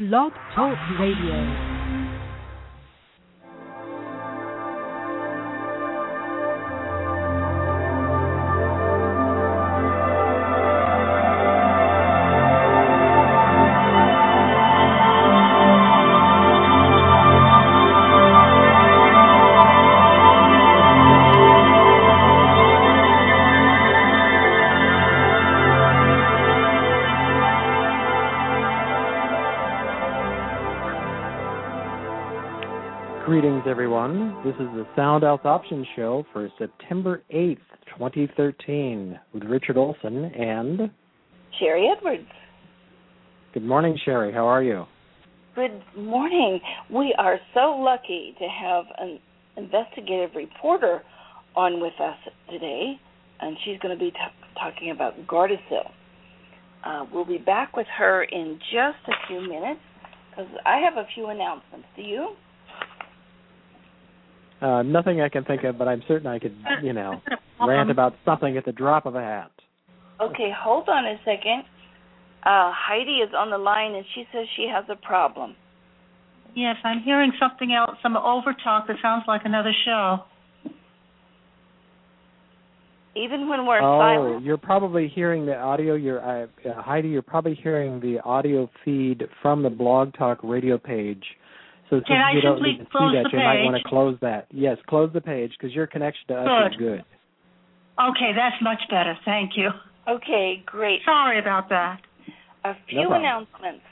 Blog Talk Radio. Greetings, everyone. This is the Sound Health Options Show for September 8th, 2013, with Richard Olson and Sherry Edwards. Good morning, Sherry. How are you? Good morning. We are so lucky to have an investigative reporter on with us today, and she's going to be talking about Gardasil. We'll be back with her in just a few minutes, because I have a few announcements. Do you? Nothing I can think of, but I'm certain I could, rant about something at the drop of a hat. Okay, hold on a second. Heidi is on the line, and she says she has a problem. Yes, I'm hearing something else, some overtalk that sounds like another show. Even when we're silent? Oh, you're probably hearing the audio. Heidi, you're probably hearing the audio feed from the Blog Talk Radio page. So can I simply close the page? You might want to close that. Yes, close the page, because your connection to us is good. Okay, that's much better. Thank you. Okay, great. Sorry about that. A few announcements.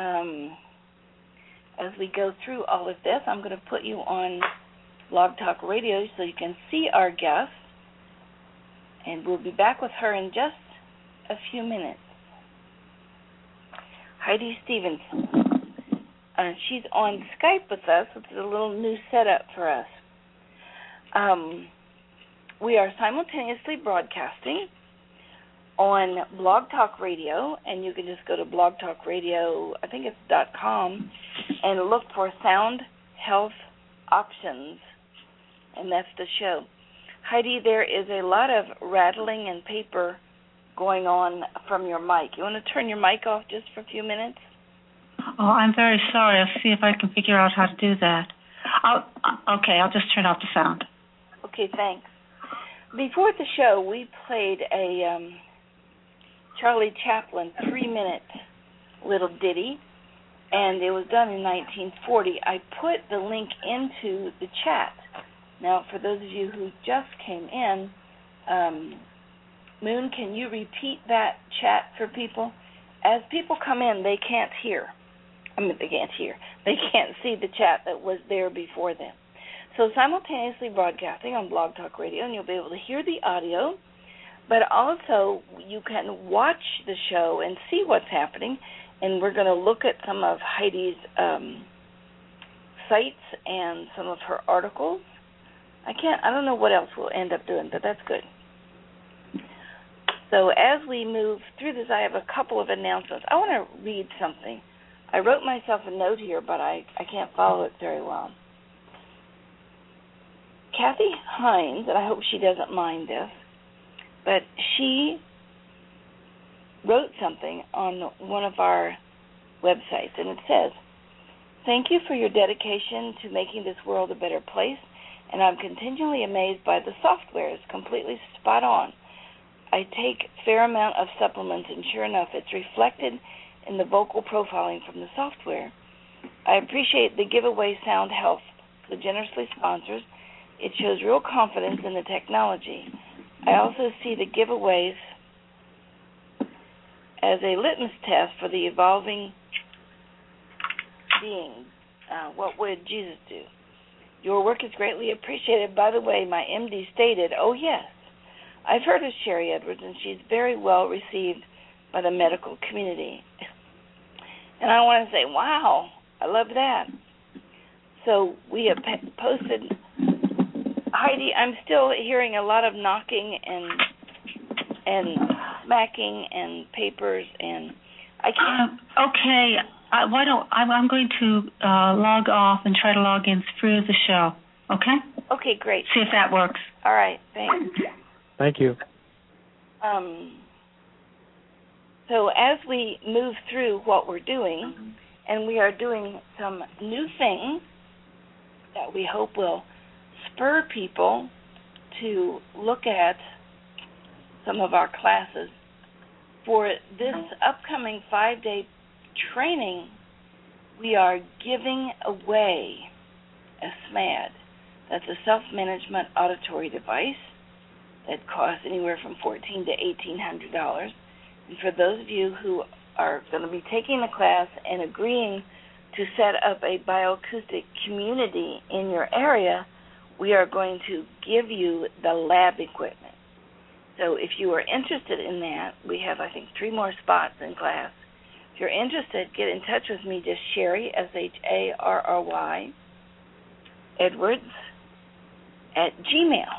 As we go through all of this, I'm going to put you on Blog Talk Radio so you can see our guest, and we'll be back with her in just a few minutes. Heidi Stevens. She's on Skype with us, which is a little new setup for us. We are simultaneously broadcasting on Blog Talk Radio, and you can just go to Blog Talk Radio, I think it's .com, and look for Sound Health Options, and that's the show. Heidi, there is a lot of rattling and paper going on from your mic. You want to turn your mic off just for a few minutes? Oh, I'm very sorry. I'll see if I can figure out how to do that. I'll just turn off the sound. Okay, thanks. Before the show, we played a Charlie Chaplin 3-minute little ditty, and it was done in 1940. I put the link into the chat. Now, for those of you who just came in, Moon, can you repeat that chat for people? As people come in, they can't hear. They can't hear. They can't see the chat that was there before them. So simultaneously broadcasting on Blog Talk Radio, and you'll be able to hear the audio, but also you can watch the show and see what's happening, and we're going to look at some of Heidi's sites and some of her articles. I don't know what else we'll end up doing, but that's good. So as we move through this, I have a couple of announcements. I want to read something. I wrote myself a note here, but I can't follow it very well. Kathy Hines, and I hope she doesn't mind this, but she wrote something on one of our websites, and it says, "Thank you for your dedication to making this world a better place, and I'm continually amazed by the software. It's completely spot on. I take a fair amount of supplements, and sure enough, it's reflected in the vocal profiling from the software. I appreciate the giveaway Sound Health so generously sponsors. It shows real confidence in the technology. I also see the giveaways as a litmus test for the evolving being. What would Jesus do? Your work is greatly appreciated. By the way, my MD stated, oh, yes, I've heard of Sherry Edwards, and she's very well received by the medical community." And I want to say, wow, I love that. So we have posted, Heidi, I'm still hearing a lot of knocking and smacking and papers, and I can't. Okay, I'm going to log off and try to log in through the show, okay? Okay, great. See if that works. All right, thanks. Thank you. So as we move through what we're doing, And we are doing some new things that we hope will spur people to look at some of our classes. For this upcoming 5-day training, we are giving away a SMAD. That's a self-management auditory device that costs anywhere from $1,400 to $1,800. And for those of you who are going to be taking the class and agreeing to set up a bioacoustic community in your area, we are going to give you the lab equipment. So if you are interested in that, we have, I think, 3 more spots in class. If you're interested, get in touch with me, just Sharry, SHARRY, Edwards, at Gmail.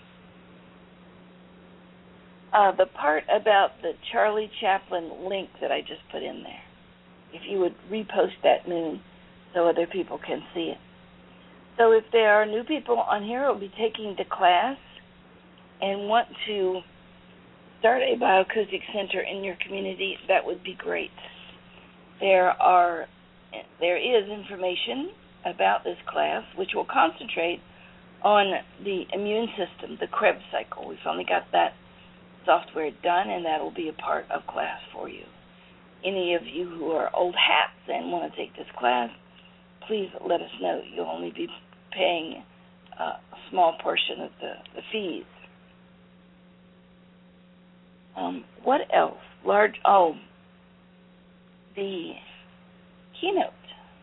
The part about the Charlie Chaplin link that I just put in there, if you would repost that, Moon, so other people can see it. So if there are new people on here who will be taking the class and want to start a bioacoustic center in your community, that would be great. There is information about this class which will concentrate on the immune system, the Krebs cycle. We've only got that software done, and that will be a part of class for you. Any of you who are old hats and want to take this class, please let us know. You'll only be paying a small portion of the fees. What else? The keynote.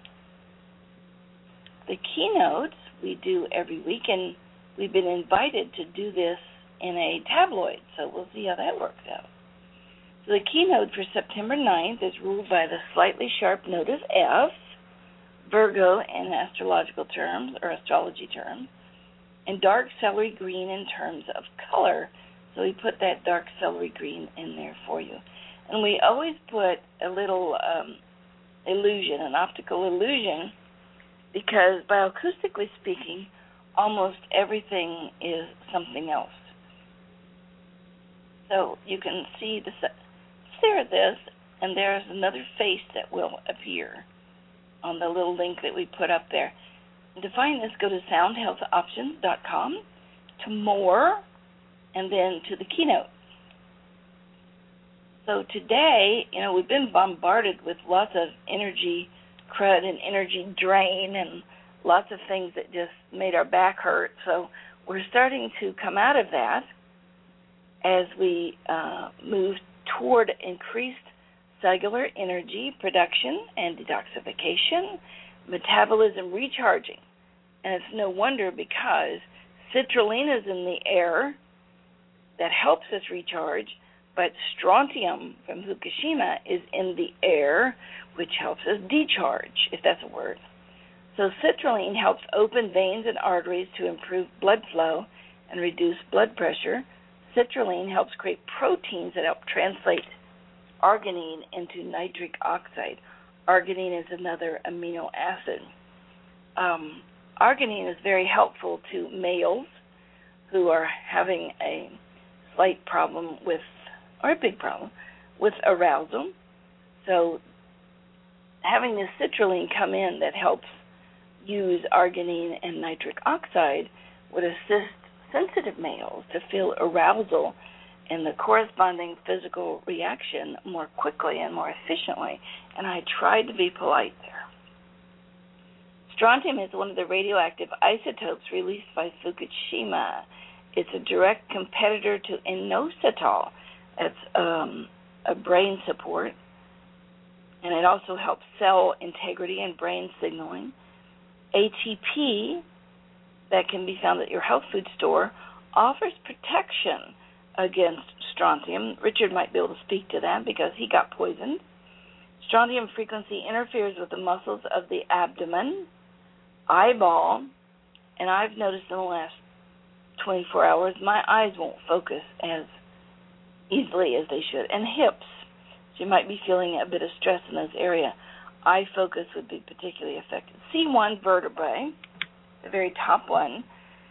The keynotes we do every week, and we've been invited to do this in a tabloid, so we'll see how that works out. So the keynote for September 9th is ruled by the slightly sharp note of F, Virgo in astrological terms, or astrology terms, and dark celery green in terms of color. So we put that dark celery green in there for you. And we always put a little illusion, an optical illusion, because bioacoustically speaking, almost everything is something else. So you can see stare at this, and there's another face that will appear on the little link that we put up there. And to find this, go to soundhealthoptions.com, to more, and then to the keynote. So today, we've been bombarded with lots of energy crud and energy drain and lots of things that just made our back hurt. So we're starting to come out of that as we move toward increased cellular energy production and detoxification, metabolism recharging. And it's no wonder, because citrulline is in the air that helps us recharge, but strontium from Fukushima is in the air, which helps us decharge, if that's a word. So citrulline helps open veins and arteries to improve blood flow and reduce blood pressure. Citrulline helps create proteins that help translate arginine into nitric oxide. Arginine is another amino acid. Arginine is very helpful to males who are having a slight problem with, or a big problem, with arousal. So having this citrulline come in that helps use arginine and nitric oxide would assist sensitive males to feel arousal and the corresponding physical reaction more quickly and more efficiently. And I tried to be polite there. Strontium is one of the radioactive isotopes released by Fukushima. It's a direct competitor to inositol. It's a brain support, and it also helps cell integrity and brain signaling. ATP, that can be found at your health food store, offers protection against strontium. Richard might be able to speak to that because he got poisoned. Strontium frequency interferes with the muscles of the abdomen, eyeball, and I've noticed in the last 24 hours my eyes won't focus as easily as they should, and hips. So you might be feeling a bit of stress in those areas. Eye focus would be particularly affected. C1 vertebrae, the very top one,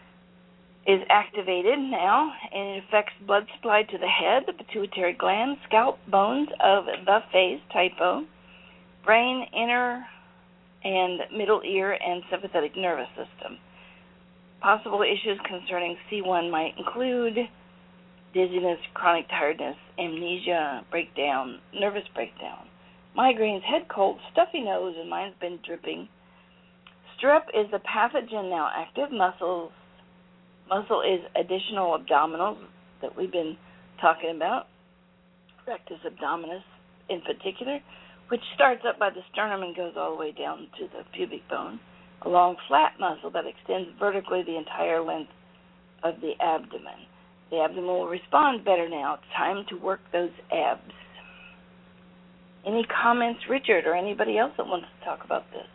is activated now, and it affects blood supply to the head, the pituitary gland, scalp, bones of the face, typo, brain, inner and middle ear, and sympathetic nervous system. Possible issues concerning C1 might include dizziness, chronic tiredness, amnesia, breakdown, nervous breakdown, migraines, head cold, stuffy nose, and mine's been dripping. Strep is the pathogen now active. Muscle is additional abdominals that we've been talking about, rectus abdominis in particular, which starts up by the sternum and goes all the way down to the pubic bone. A long flat muscle that extends vertically the entire length of the abdomen. The abdomen will respond better now. It's time to work those abs. Any comments, Richard, or anybody else that wants to talk about this?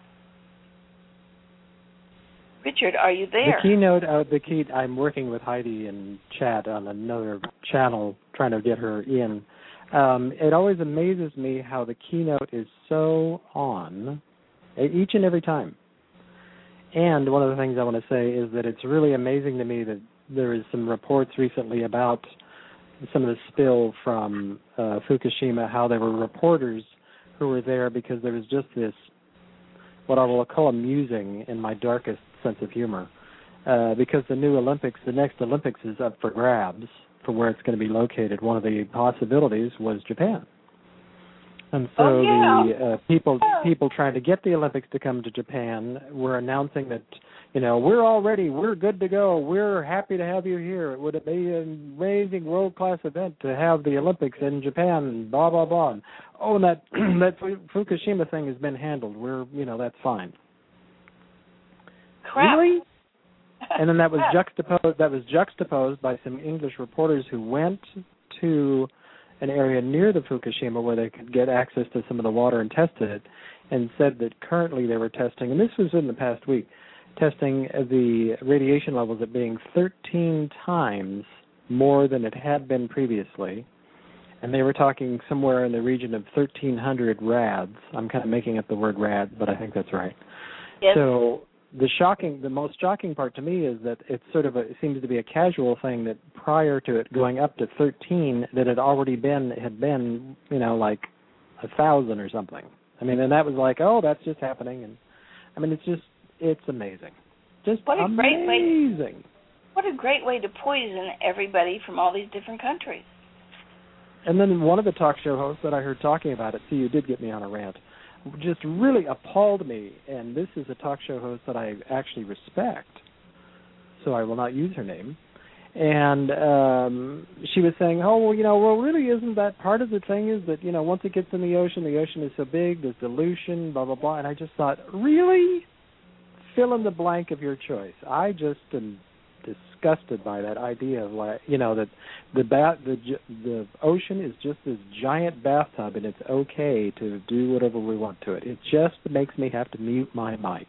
Richard, are you there? The keynote, I'm working with Heidi in chat on another channel, trying to get her in. It always amazes me how the keynote is so on each and every time. And one of the things I want to say is that it's really amazing to me that there is some reports recently about some of the spill from Fukushima, how there were reporters who were there because there was just this, what I will call amusing in my darkest sense of humor, because the next Olympics is up for grabs for where it's going to be located. One of the possibilities was Japan. And so the people trying to get the Olympics to come to Japan were announcing that, we're all ready, we're good to go, we're happy to have you here. It would be an amazing world-class event to have the Olympics in Japan, blah, blah, blah. And, and that Fukushima thing has been handled. That's fine. Crap. Really? And then that was juxtaposed by some English reporters who went to an area near the Fukushima where they could get access to some of the water and tested it, and said that currently they were testing, and this was in the past week, testing the radiation levels at being 13 times more than it had been previously, and they were talking somewhere in the region of 1,300 rads. I'm kind of making up the word rad, but I think that's right. Yes. So the most shocking part to me is that it's it seems to be a casual thing that prior to it going up to 13, that it had been like 1,000 or something. I mean, and that was like, that's just happening. And I mean, it's amazing. Just amazing. What a great way to poison everybody from all these different countries. And then one of the talk show hosts that I heard talking about it, see, you did get me on a rant, just really appalled me, and this is a talk show host that I actually respect, so I will not use her name. And she was saying, really isn't that part of the thing is that, once it gets in the ocean is so big, there's dilution, blah, blah, blah. And I just thought, really? Fill in the blank of your choice. I just am disgusted by that idea of that the ocean is just this giant bathtub and it's okay to do whatever we want to it. It just makes me have to mute my mic.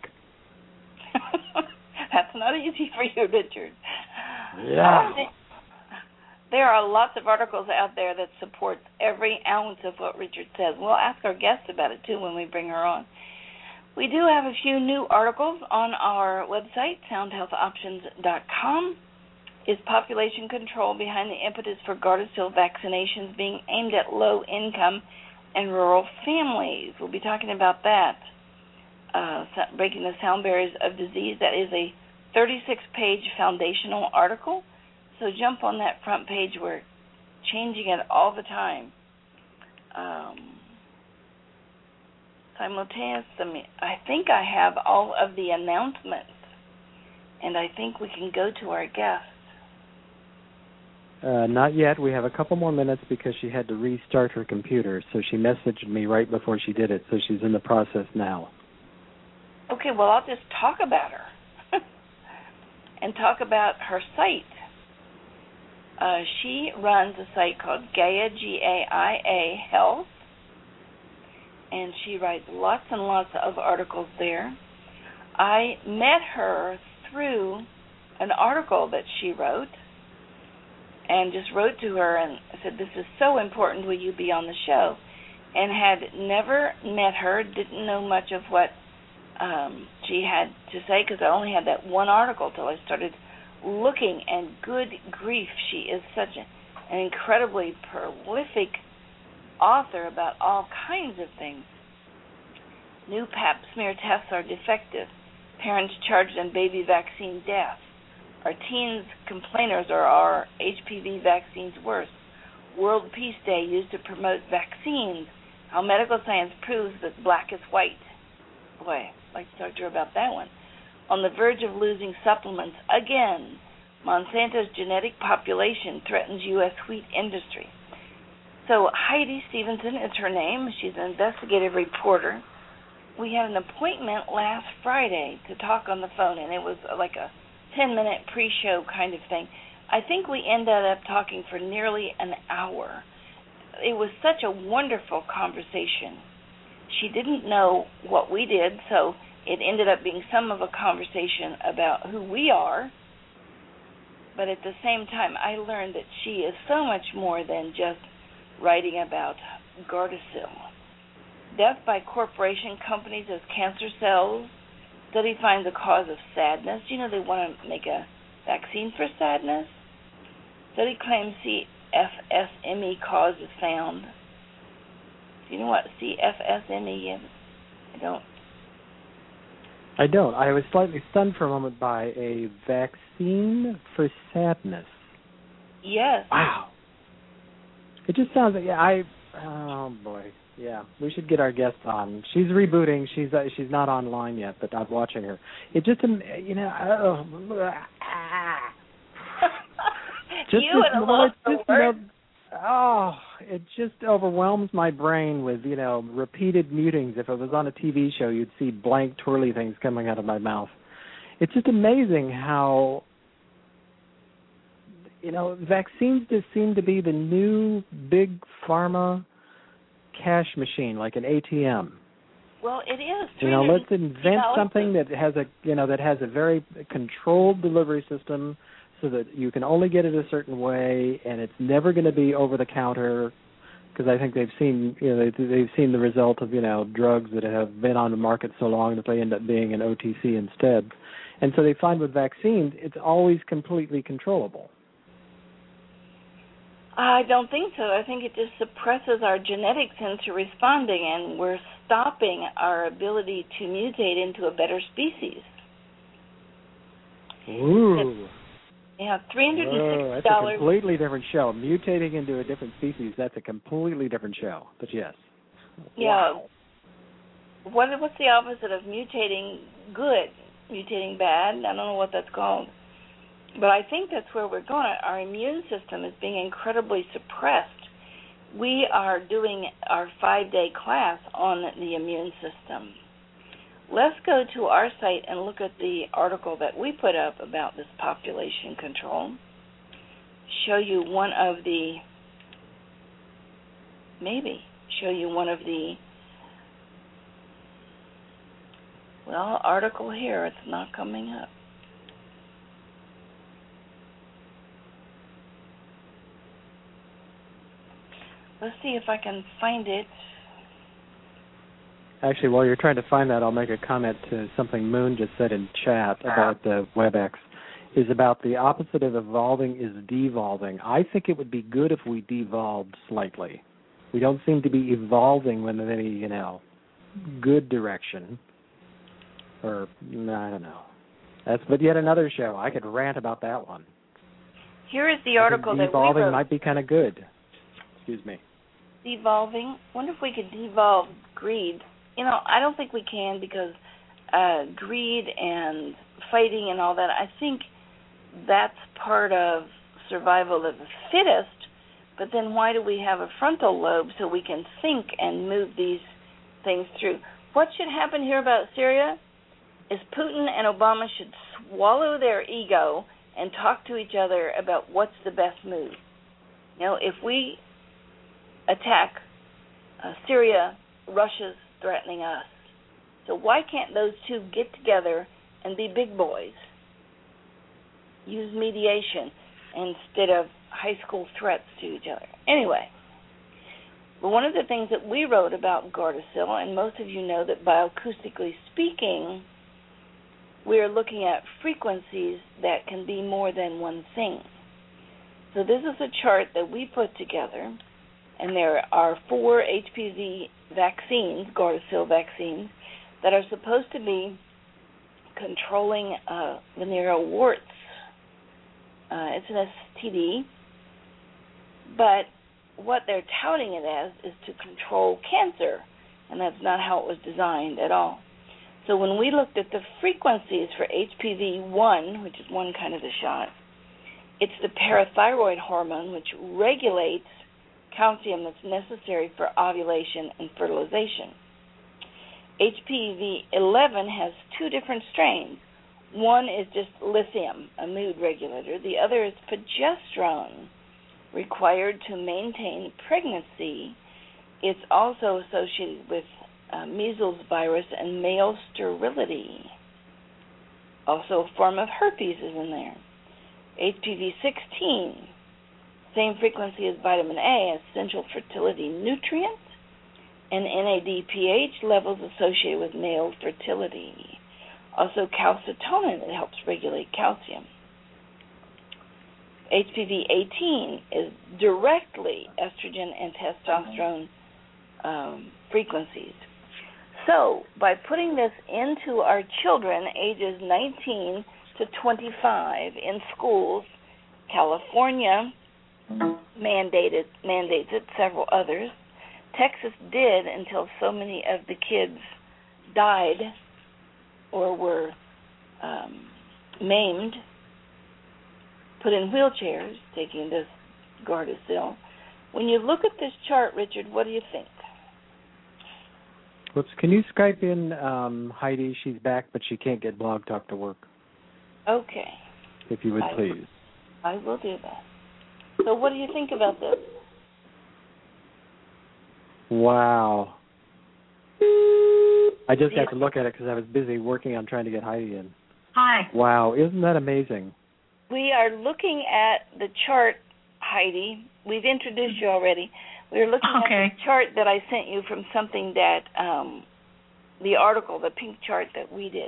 That's not easy for you, Richard. Yeah. There are lots of articles out there that support every ounce of what Richard says. We'll ask our guests about it too when we bring her on. We do have a few new articles on our website, soundhealthoptions.com. Is population control behind the impetus for Gardasil vaccinations being aimed at low-income and rural families? We'll be talking about that. Breaking the sound barriers of disease. That is a 36-page foundational article. So jump on that front page. We're changing it all the time. Simultaneous, I think I have all of the announcements, and I think we can go to our guest. Not yet. We have a couple more minutes because she had to restart her computer, so she messaged me right before she did it, so she's in the process now. Okay, well, I'll just talk about her and talk about her site. She runs a site called Gaia, G-A-I-A, Health, and she writes lots and lots of articles there. I met her through an article that she wrote and just wrote to her and said, this is so important, will you be on the show? And had never met her, didn't know much of what she had to say because I only had that one article till I started looking, and good grief, she is such an incredibly prolific author about all kinds of things. New Pap smear tests are defective. Parents charged on baby vaccine death. Our teens complainers are our HPV vaccines worse. World Peace Day used to promote vaccines. How medical science proves that black is white. Boy, I'd like to talk to her about that one. On the verge of losing supplements again. Monsanto's genetic population threatens U.S. wheat industry. So Heidi Stevenson is her name. She's an investigative reporter. We had an appointment last Friday to talk on the phone, and it was like a 10-minute pre-show kind of thing. I think we ended up talking for nearly an hour. It was such a wonderful conversation. She didn't know what we did, so it ended up being some of a conversation about who we are. But at the same time, I learned that she is so much more than just writing about Gardasil. Death by corporation companies as cancer cells. Study finds the cause of sadness. You know they want to make a vaccine for sadness? Study claims CFSME cause is found. Do you know what CFSME is? I don't. I was slightly stunned for a moment by a vaccine for sadness. Yes. Wow. It just sounds like, oh boy. Yeah, we should get our guest on. She's rebooting. She's not online yet, but I'm watching her. It just, you and a lot of words. It just overwhelms my brain with, repeated mutings. If it was on a TV show, you'd see blank twirly things coming out of my mouth. It's just amazing how, vaccines just seem to be the new big pharma cash machine, like an ATM. Well, it is. Let's invent something that has a very controlled delivery system, so that you can only get it a certain way, and it's never going to be over the counter. Because I think they've seen, they've seen the result of drugs that have been on the market so long that they end up being an OTC instead. And so they find with vaccines, it's always completely controllable. I don't think so. I think it just suppresses our genetics into responding, and we're stopping our ability to mutate into a better species. Ooh. Yeah, $360. That's a completely different show. Mutating into a different species, that's a completely different show. But yes. Yeah. Wow. What's the opposite of mutating good? Mutating bad? I don't know what that's called. But I think that's where we're going. Our immune system is being incredibly suppressed. We are doing our 5-day class on the immune system. Let's go to our site and look at the article that we put up about this population control. Show you one of the article here. It's not coming up. Let's see if I can find it. Actually, while you're trying to find that, I'll make a comment to something Moon just said in chat about the WebEx, is about the opposite of evolving is devolving. I think it would be good if we devolved slightly. We don't seem to be evolving in any, good direction. Or, I don't know. But yet another show. I could rant about that one. Here is the article that we wrote. Devolving might be kind of good. Excuse me. Devolving. Wonder if we could devolve greed. I don't think we can, because greed and fighting and all that, I think that's part of survival of the fittest. But then why do we have a frontal lobe so we can think and move these things through? What should happen here about Syria is Putin and Obama should swallow their ego and talk to each other about what's the best move. If we attack Syria, Russia's threatening us. So why can't those two get together and be big boys? Use mediation instead of high school threats to each other. Anyway, but one of the things that we wrote about Gardasil, and most of you know that bioacoustically speaking, we are looking at frequencies that can be more than one thing. So this is a chart that we put together, and there are 4 HPV vaccines, Gardasil vaccines, that are supposed to be controlling venereal warts. It's an STD, but what they're touting it as is to control cancer, and that's not how it was designed at all. So when we looked at the frequencies for HPV-1, which is one kind of the shot, it's the parathyroid hormone which regulates calcium that's necessary for ovulation and fertilization. HPV-11 has two different strains. One is just lithium, a mood regulator. The other is progesterone, required to maintain pregnancy. It's also associated with measles virus and male sterility. Also a form of herpes is in there. HPV-16, same frequency as vitamin A, essential fertility nutrient, and NADPH levels associated with male fertility. Also calcitonin, that helps regulate calcium. HPV-18 is directly estrogen and testosterone frequencies. So by putting this into our children ages 19 to 25 in schools, California mandates it, several others. Texas did until so many of the kids died or were maimed, put in wheelchairs, taking this Gardasil. When you look at this chart, Richard, what do you think? Whoops, can you Skype in Heidi? She's back, but she can't get Blog Talk to work. Okay. If you would, please. I will do that. So what do you think about this? Wow. I just got to look at it because I was busy working on trying to get Heidi in. Hi. Wow, isn't that amazing? We are looking at the chart, Heidi. We've introduced you already. We're looking at the chart that I sent you from something that, the article, the pink chart that we did.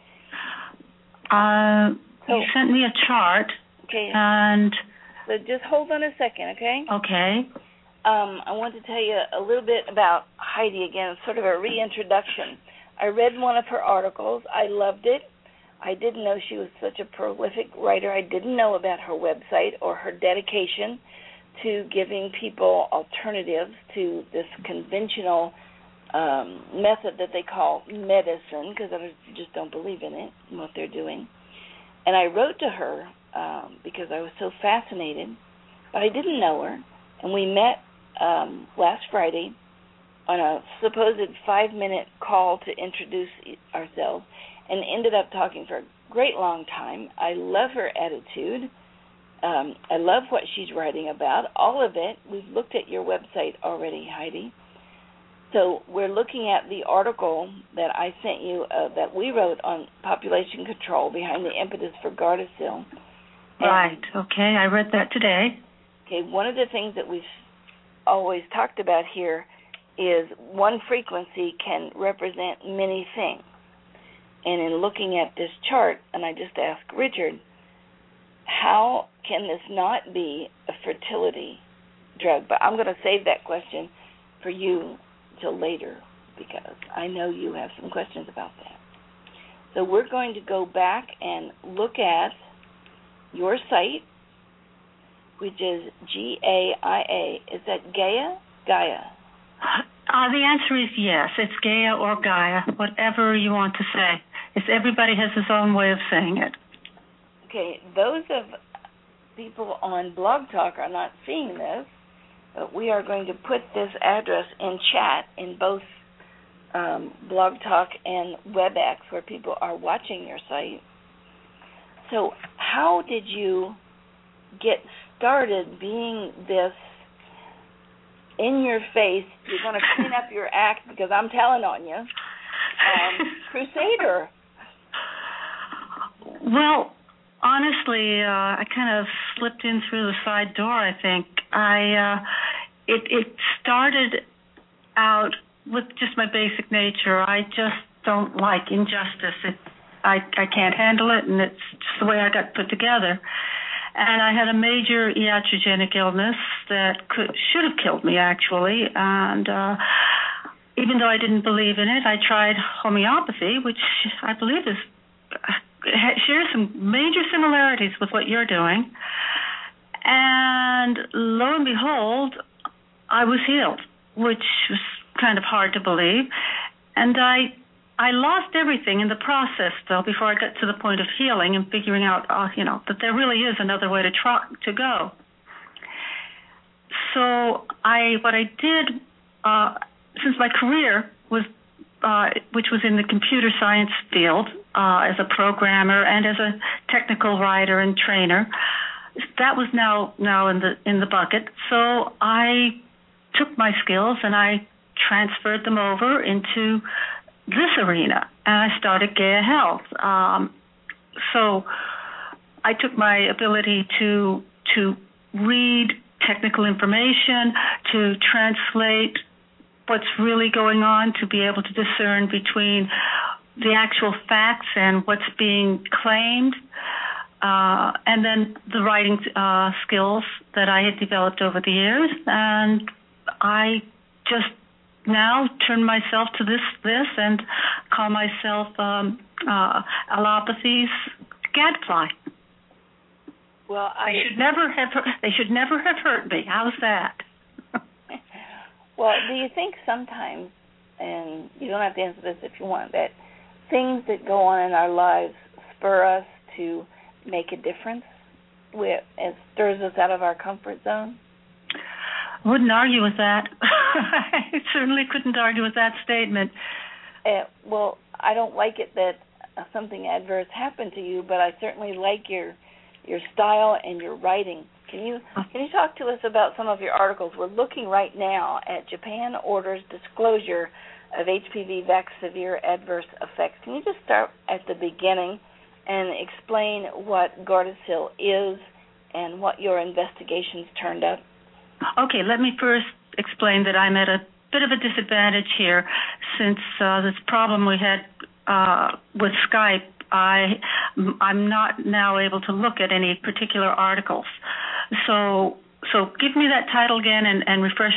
You sent me a chart. Okay. And so just hold on a second, okay? Okay. I want to tell you a little bit about Heidi again, sort of a reintroduction. I read one of her articles. I loved it. I didn't know she was such a prolific writer. I didn't know about her website or her dedication to giving people alternatives to this conventional method that they call medicine, because I just don't believe in it and what they're doing. And I wrote to her because I was so fascinated, but I didn't know her. And we met last Friday on a supposed 5-minute call to introduce ourselves and ended up talking for a great long time. I love her attitude. I love what she's writing about, all of it. We've looked at your website already, Heidi. So we're looking at the article that I sent you that we wrote on population control behind the impetus for Gardasil. Right, okay, I read that today. Okay, one of the things that we've always talked about here is one frequency can represent many things. And in looking at this chart, and I just asked Richard, how can this not be a fertility drug? But I'm going to save that question for you till later because I know you have some questions about that. So we're going to go back and look at your site, which is Gaia. Is that Gaia? Gaia. The answer is yes. It's Gaia or Gaia, whatever you want to say. Everybody has his own way of saying it. Okay, those of people on Blog Talk are not seeing this, but we are going to put this address in chat in both Blog Talk and WebEx where people are watching your site. So how did you get started being this in-your-face, you're going to clean up your act because I'm telling on you, crusader? Well, honestly, I kind of slipped in through the side door, I think. It started out with just my basic nature. I just don't like injustice. I can't handle it, and it's just the way I got put together. And I had a major iatrogenic illness that should have killed me, actually. And even though I didn't believe in it, I tried homeopathy, which I believe shares some major similarities with what you're doing. And lo and behold, I was healed, which was kind of hard to believe. And I lost everything in the process, though, before I got to the point of healing and figuring out, that there really is another way to go. So what I did, since my career was, which was in the computer science field, as a programmer and as a technical writer and trainer, that was now in the bucket. So I took my skills and I transferred them over into this arena, and I started Gaia Health. So I took my ability to read technical information, to translate what's really going on, to be able to discern between the actual facts and what's being claimed, and then the writing skills that I had developed over the years. And I just now turn myself to this and call myself allopathy's gadfly. Well, they should never have hurt me. How's that? Well, do you think sometimes, and you don't have to answer this if you want, that things that go on in our lives spur us to make a difference? It stirs us out of our comfort zone? I wouldn't argue with that. I certainly couldn't argue with that statement. Well, I don't like it that something adverse happened to you, but I certainly like your style and your writing. Can you talk to us about some of your articles? We're looking right now at Japan orders disclosure of HPV vax severe adverse effects. Can you just start at the beginning and explain what Gardasil is and what your investigations turned up? Okay, let me first explain that I'm at a bit of a disadvantage here since this problem we had with Skype. I'm not now able to look at any particular articles. So give me that title again and refresh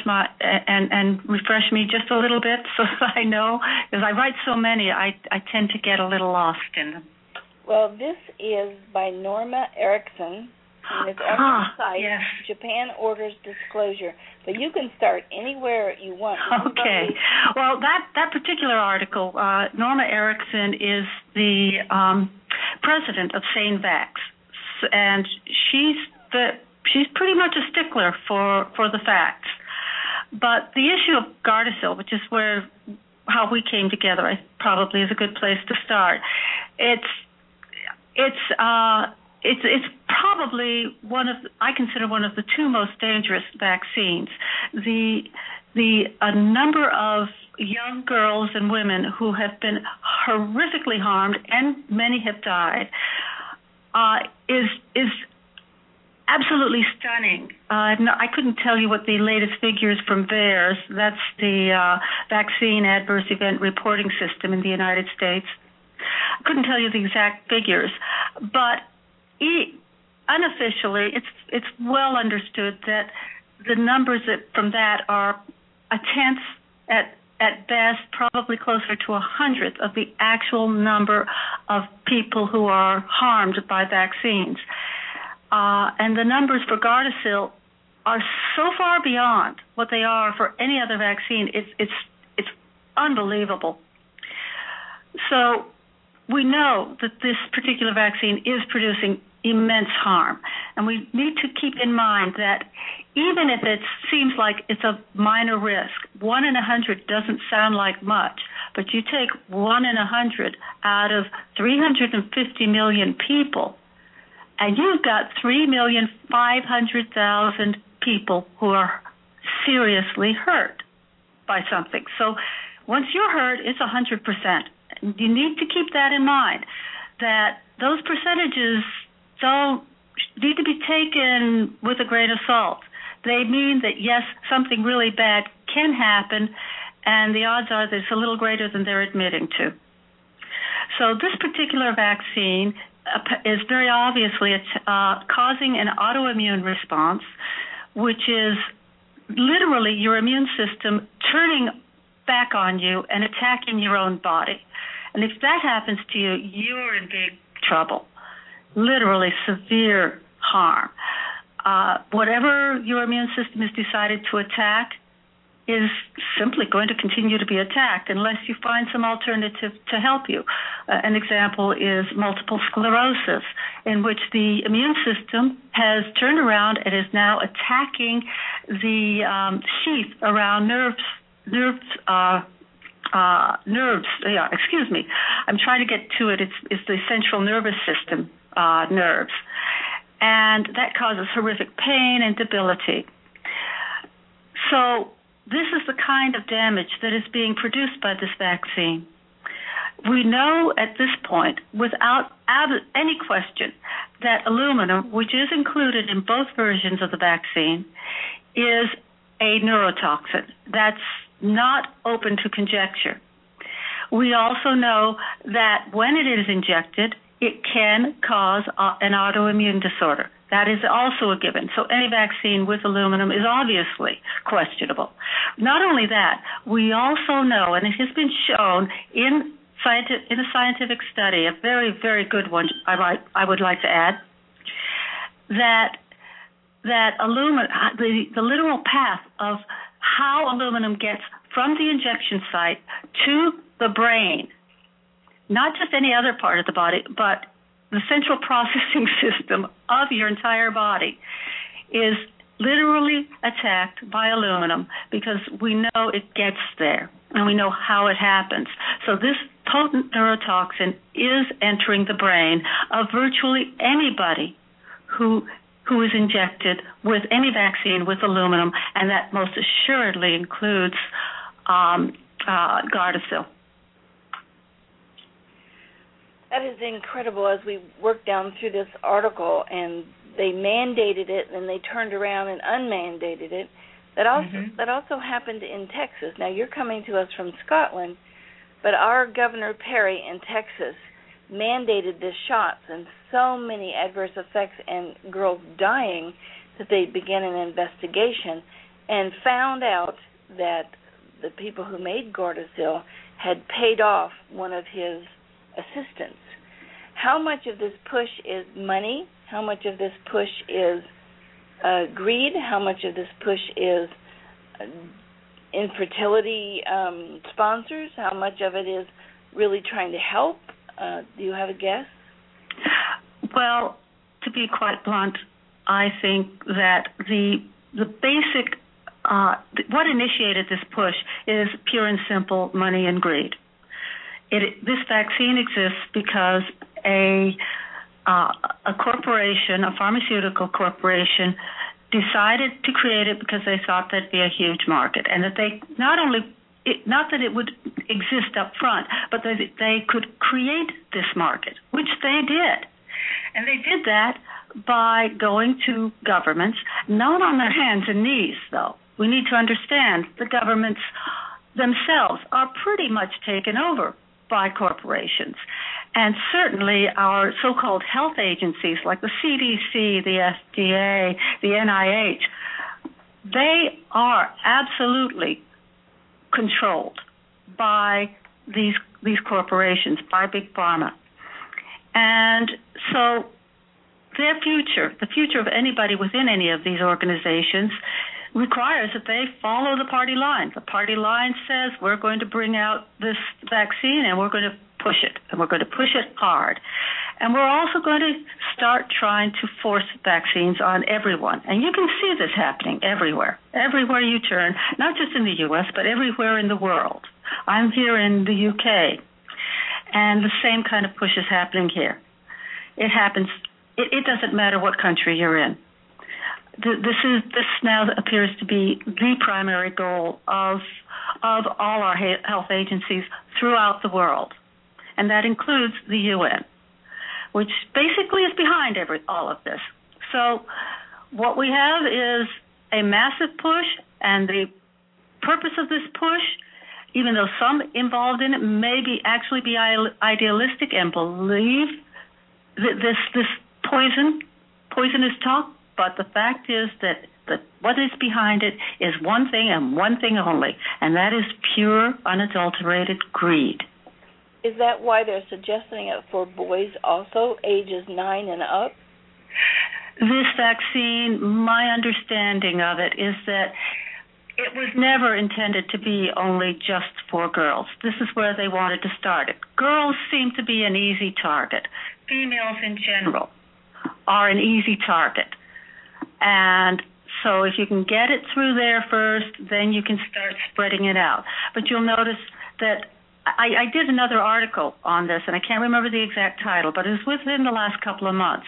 me just a little bit so that I know, because I write so many, I tend to get a little lost in them. Well, this is by Norma Erickson. And it's on the site, yes. Japan orders disclosure. But you can start anywhere you want. Okay. Well, that particular article, Norma Erickson is the president of Sane Vax, and she's pretty much a stickler for the facts. But the issue of Gardasil, which is how we came together, probably is a good place to start. It's probably I consider one of the two most dangerous vaccines. A number of young girls and women who have been horrifically harmed, and many have died, is absolutely stunning. I couldn't tell you what the latest figures from VAERS, that's the Vaccine Adverse Event Reporting System in the United States. I couldn't tell you the exact figures, but unofficially, it's well understood that the numbers from that are a tenth, at best, probably closer to 100th of the actual number of people who are harmed by vaccines. And the numbers for Gardasil are so far beyond what they are for any other vaccine. It's unbelievable. So we know that this particular vaccine is producing immense harm. And we need to keep in mind that even if it seems like it's a minor risk, 1 in 100 doesn't sound like much, but you take 1 in 100 out of 350 million people, and you've got 3,500,000 people who are seriously hurt by something. So once you're hurt, it's 100%. You need to keep that in mind, that those percentages don't need to be taken with a grain of salt. They mean that, yes, something really bad can happen, and the odds are that it's a little greater than they're admitting to. So this particular vaccine is very obviously causing an autoimmune response, which is literally your immune system turning back on you and attacking your own body. And if that happens to you, you're in big trouble, literally severe harm. Whatever your immune system has decided to attack is simply going to continue to be attacked unless you find some alternative to help you. An example is multiple sclerosis, in which the immune system has turned around and is now attacking the sheath around nerves. I'm trying to get to it. It's the central nervous system nerves, and that causes horrific pain and debility. So this is the kind of damage that is being produced by this vaccine. We know at this point, without any question, that aluminum, which is included in both versions of the vaccine, is a neurotoxin. That's not open to conjecture. We also know that when it is injected, it can cause an autoimmune disorder. That is also a given. So any vaccine with aluminum is obviously questionable. Not only that, we also know, and it has been shown in a scientific study, a very, very good one, I would like to add, that aluminum, the literal path of how aluminum gets from the injection site to the brain, not just any other part of the body, but the central processing system of your entire body, is literally attacked by aluminum, because we know it gets there and we know how it happens. So this potent neurotoxin is entering the brain of virtually anybody who is injected with any vaccine with aluminum, and that most assuredly includes Gardasil. That is incredible. As we worked down through this article, and they mandated it, and they turned around and unmandated it. That also happened in Texas. Now, you're coming to us from Scotland, but our Governor Perry in Texas mandated this shots, and so many adverse effects and girls dying that they began an investigation and found out that the people who made Gardasil had paid off one of his assistants. How much of this push is money? How much of this push is greed? How much of this push is infertility sponsors? How much of it is really trying to help? Do you have a guess? Well, to be quite blunt, I think that the basic what initiated this push is pure and simple money and greed. This vaccine exists because a corporation, a pharmaceutical corporation, decided to create it because they thought there'd be a huge market, and that they not that it would exist up front, but that they could create this market, which they did. And they did that by going to governments, not on their hands and knees, though. We need to understand the governments themselves are pretty much taken over by corporations. And certainly our so-called health agencies like the CDC, the FDA, the NIH, they are absolutely controlled by these corporations, by Big Pharma. And so their future, the future of anybody within any of these organizations, requires that they follow the party line. The party line says we're going to bring out this vaccine and we're going to push it, and we're going to push it hard. And we're also going to start trying to force vaccines on everyone. And you can see this happening everywhere you turn, not just in the U.S., but everywhere in the world. I'm here in the U.K., and the same kind of push is happening here. It happens. It doesn't matter what country you're in. This now appears to be the primary goal of all our health agencies throughout the world, and that includes the UN, which basically is behind all of this. So what we have is a massive push, and the purpose of this push, even though some involved in it may actually be idealistic and believe that this poisonous talk, but the fact is that that what is behind it is one thing and one thing only, and that is pure, unadulterated greed. Is that why they're suggesting it for boys also, ages 9 and up? This vaccine, my understanding of it is that it was never intended to be only just for girls. This is where they wanted to start it. Girls seem to be an easy target. Females in general are an easy target. And so if you can get it through there first, then you can start spreading it out. But you'll notice that I did another article on this, and I can't remember the exact title, but it was within the last couple of months.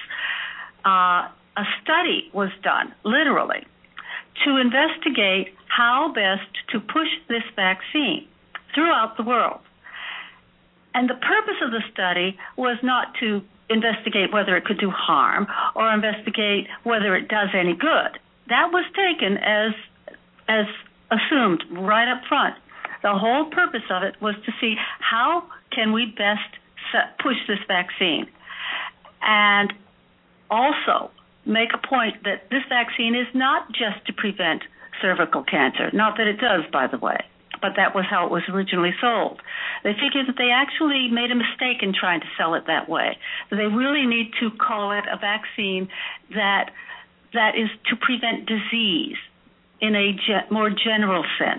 A study was done, literally, to investigate how best to push this vaccine throughout the world. And the purpose of the study was not to investigate whether it could do harm or investigate whether it does any good. That was taken as assumed right up front. The whole purpose of it was to see how can we best push this vaccine, and also make a point that this vaccine is not just to prevent cervical cancer, not that it does, by the way, but that was how it was originally sold. They figured that they actually made a mistake in trying to sell it that way. They really need to call it a vaccine that is to prevent disease in a more general sense.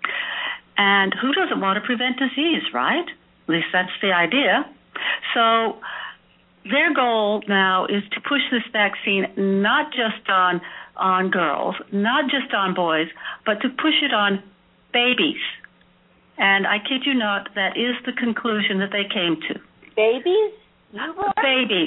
And who doesn't want to prevent disease, right? At least that's the idea. So their goal now is to push this vaccine not just on girls, not just on boys, but to push it on babies. And I kid you not, that is the conclusion that they came to. Babies? Newborn? Babies.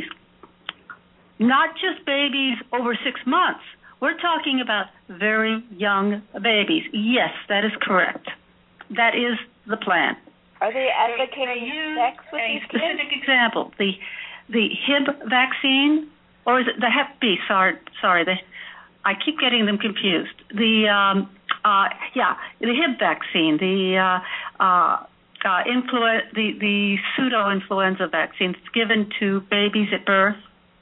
Not just babies over 6 months. We're talking about very young babies. Yes, that is correct. That is the plan. Are they advocating sex with these kids? A specific example, the Hib vaccine, or is it the Hep B? Sorry, I keep getting them confused. The Hib vaccine, the pseudo-influenza vaccine that's given to babies at birth.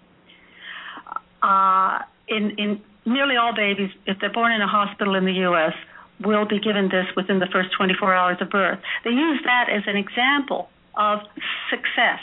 In nearly all babies, if they're born in a hospital in the U.S., will be given this within the first 24 hours of birth. They use that as an example of success.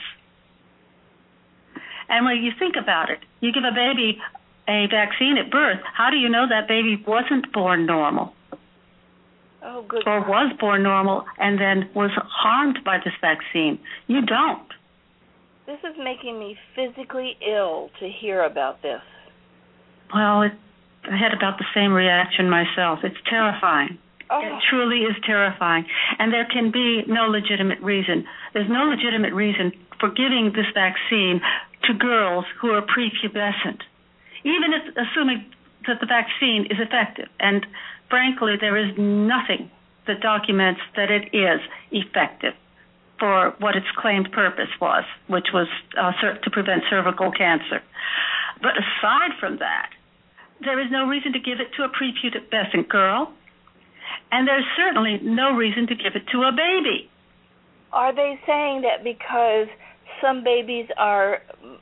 And when you think about it, you give a baby a vaccine at birth, how do you know that baby wasn't born normal? Oh, good. Or was born normal and then was harmed by this vaccine? You don't. This is making me physically ill to hear about this. Well, I had about the same reaction myself. It's terrifying. Oh. It truly is terrifying. And there can be no legitimate reason. There's no legitimate reason for giving this vaccine to girls who are prepubescent, even if assuming that the vaccine is effective. And frankly, there is nothing that documents that it is effective for what its claimed purpose was, which was to prevent cervical cancer. But aside from that, there is no reason to give it to a prepubescent girl, and there's certainly no reason to give it to a baby. Are they saying that because some babies are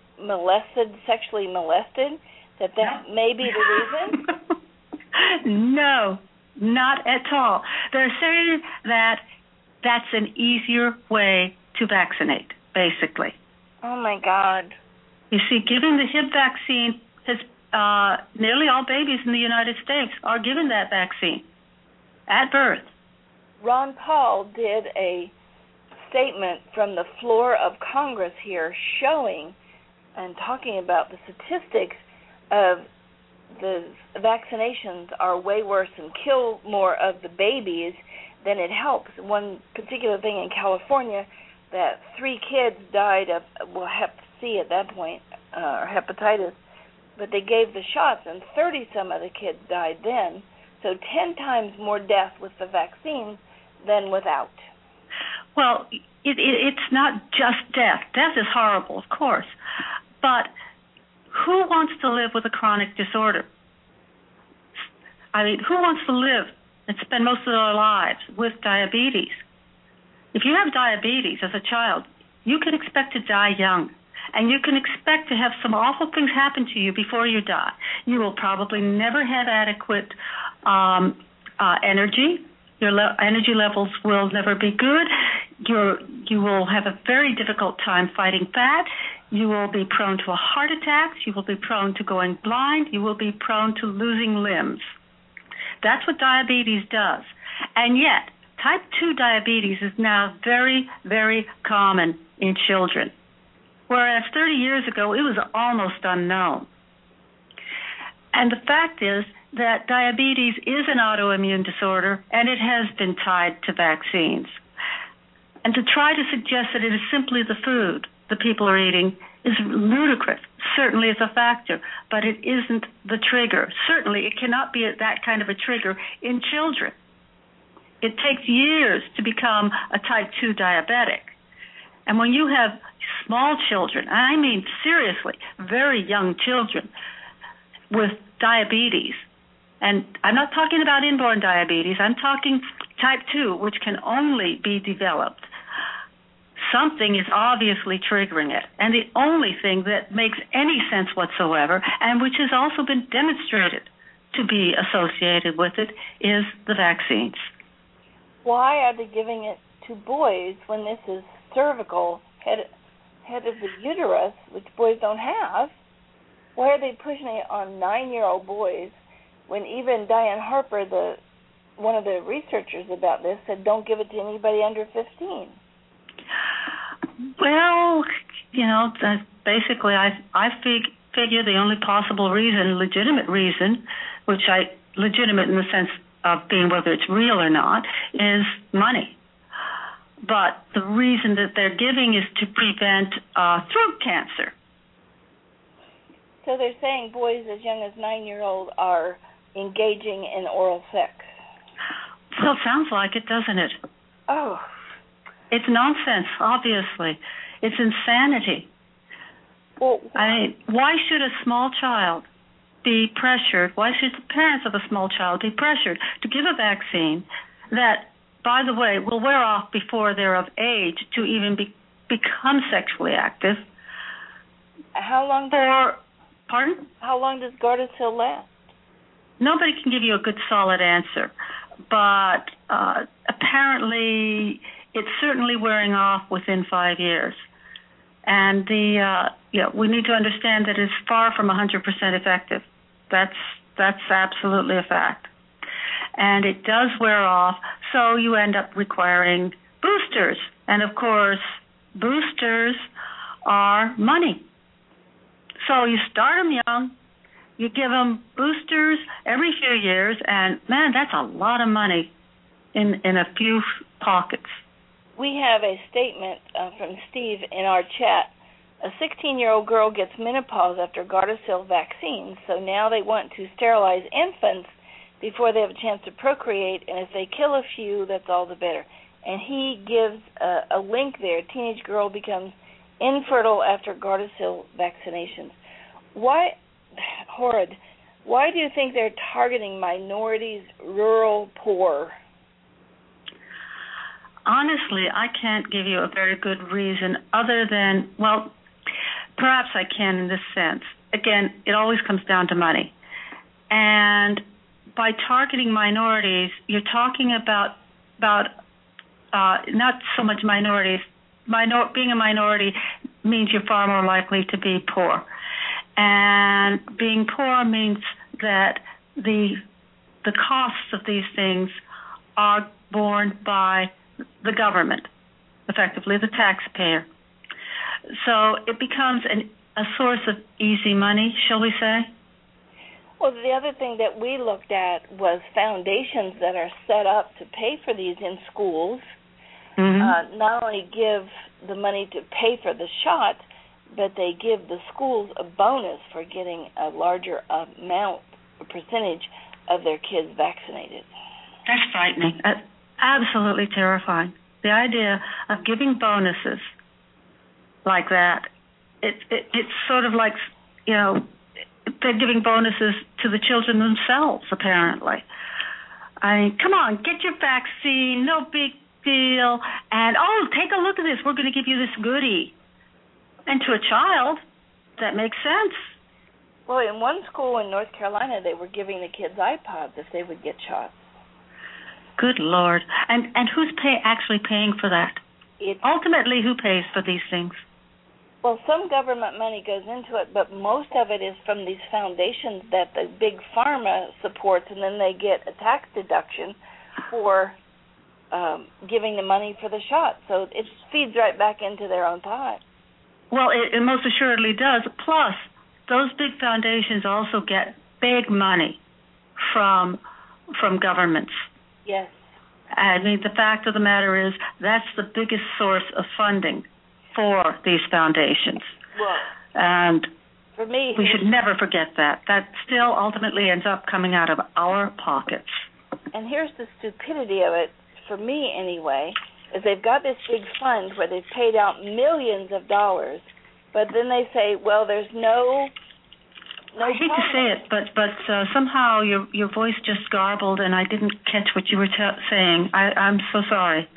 sexually molested, that may be the reason? No, not at all. They're saying that that's an easier way to vaccinate, basically. Oh, my God. You see, giving the Hib vaccine has nearly all babies in the United States are given that vaccine at birth. Ron Paul did a statement from the floor of Congress here showing and talking about the statistics of the vaccinations are way worse and kill more of the babies than it helps. One particular thing in California, that 3 kids died of, Hep C at that point, or hepatitis, but they gave the shots, and 30-some of the kids died then. So 10 times more death with the vaccine than without. Well, it's not just death. Death is horrible, of course. But who wants to live with a chronic disorder? I mean, who wants to live and spend most of their lives with diabetes? If you have diabetes as a child, you can expect to die young. and you can expect to have some awful things happen to you before you die. You will probably never have adequate energy. Your energy levels will never be good. You will have a very difficult time fighting fat. You will be prone to heart attacks. You will be prone to going blind. You will be prone to losing limbs. That's what diabetes does. And yet, type 2 diabetes is now very, very common in children, whereas 30 years ago it was almost unknown. And the fact is that diabetes is an autoimmune disorder, and it has been tied to vaccines. And to try to suggest that it is simply the food that people are eating is ludicrous. Certainly it's a factor, but it isn't the trigger. Certainly it cannot be that kind of a trigger in children. It takes years to become a type 2 diabetic. And when you have small children, I mean seriously, very young children with diabetes, and I'm not talking about inborn diabetes, I'm talking type 2, which can only be developed. Something is obviously triggering it. And the only thing that makes any sense whatsoever, and which has also been demonstrated to be associated with it, is the vaccines. Why are they giving it to boys when this is cervical, head of the uterus, which boys don't have? Why are they pushing it on 9-year-old boys when even Diane Harper, one of the researchers about this, said don't give it to anybody under 15? Well, basically I figure the only possible reason, legitimate reason, legitimate in the sense of being whether it's real or not, is money. But the reason that they're giving is to prevent throat cancer. So they're saying boys as young as 9-year-old are engaging in oral sex. Well, it sounds like it, doesn't it? Oh. It's nonsense, obviously. It's insanity. Well, why should a small child be pressured? Why should the parents of a small child be pressured to give a vaccine that, by the way, will wear off before they're of age to even become sexually active? How long? Pardon? How long does Gardasil last? Nobody can give you a good, solid answer, but apparently it's certainly wearing off within 5 years. And we need to understand that it's far from 100% effective. That's absolutely a fact. And it does wear off, so you end up requiring boosters. And of course, boosters are money. So you start them young, you give them boosters every few years, and man, that's a lot of money in a few pockets. We have a statement from Steve in our chat. A 16-year-old girl gets menopause after Gardasil vaccine, so now they want to sterilize infants before they have a chance to procreate, and if they kill a few, that's all the better. And he gives a link there. A teenage girl becomes infertile after Gardasil vaccinations. Why, horrid, why do you think they're targeting minorities, rural, poor? Honestly, I can't give you a very good reason other than, well, perhaps I can in this sense. Again, it always comes down to money. And by targeting minorities, you're talking about not so much minorities. Being a minority means you're far more likely to be poor. And being poor means that the costs of these things are borne by the government, effectively the taxpayer. So it becomes a source of easy money, shall we say? Well, the other thing that we looked at was foundations that are set up to pay for these in schools, not only give the money to pay for the shot, but they give the schools a bonus for getting a larger amount, a percentage of their kids vaccinated. That's frightening. Absolutely terrifying. The idea of giving bonuses like that, it's sort of like, they're giving bonuses to the children themselves, apparently. Come on, get your vaccine, no big deal. And, take a look at this. We're going to give you this goodie. And to a child, that makes sense. Well, in one school in North Carolina, they were giving the kids iPods if they would get shots. Good Lord. And who's actually paying for that? Ultimately, who pays for these things? Well, some government money goes into it, but most of it is from these foundations that the big pharma supports, and then they get a tax deduction for giving the money for the shot. So it feeds right back into their own pot. Well, it most assuredly does. Plus, those big foundations also get big money from governments. Yes. I mean, the fact of the matter is that's the biggest source of funding for these foundations. Well, and for me, we should never forget that. That still ultimately ends up coming out of our pockets. And here's the stupidity of it, for me anyway, is they've got this big fund where they've paid out millions of dollars, but then they say, well, there's no I hate to say it, but somehow your voice just garbled, and I didn't catch what you were saying. I'm so sorry.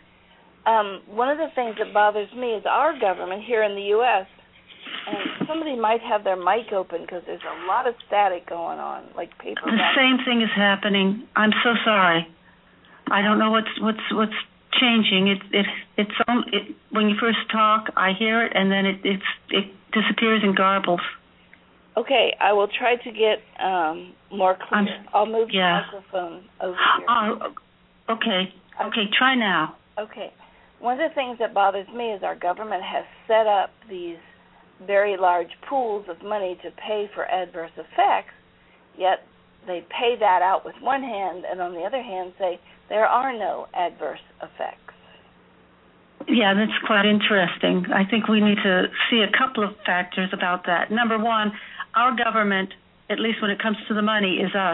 One of the things that bothers me is our government here in the U.S., and somebody might have their mic open because there's a lot of static going on, like paper. The same thing is happening. I'm so sorry. I don't know what's changing. It's when you first talk, I hear it, and then it disappears and garbles. Okay, I will try to get more clear. I'll move the microphone over here. Okay, try now. Okay. One of the things that bothers me is our government has set up these very large pools of money to pay for adverse effects, yet they pay that out with one hand and on the other hand say there are no adverse effects. Yeah, that's quite interesting. I think we need to see a couple of factors about that. Number one, our government, at least when it comes to the money, is us.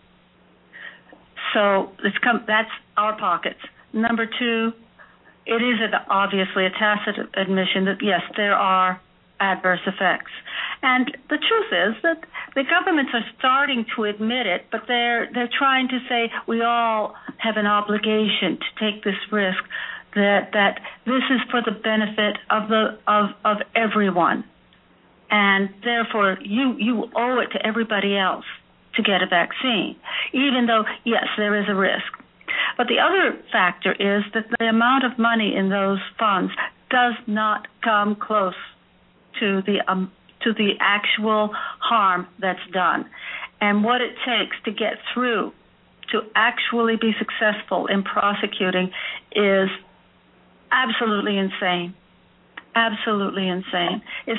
So that's our pockets. Number two, it is obviously a tacit admission that, yes, there are adverse effects. And the truth is that the governments are starting to admit it, but they're trying to say we all have an obligation to take this risk, that this is for the benefit of everyone. And therefore, you owe it to everybody else to get a vaccine, even though, yes, there is a risk. But the other factor is that the amount of money in those funds does not come close to the actual harm that's done. And what it takes to get through, to actually be successful in prosecuting, is absolutely insane. Absolutely insane.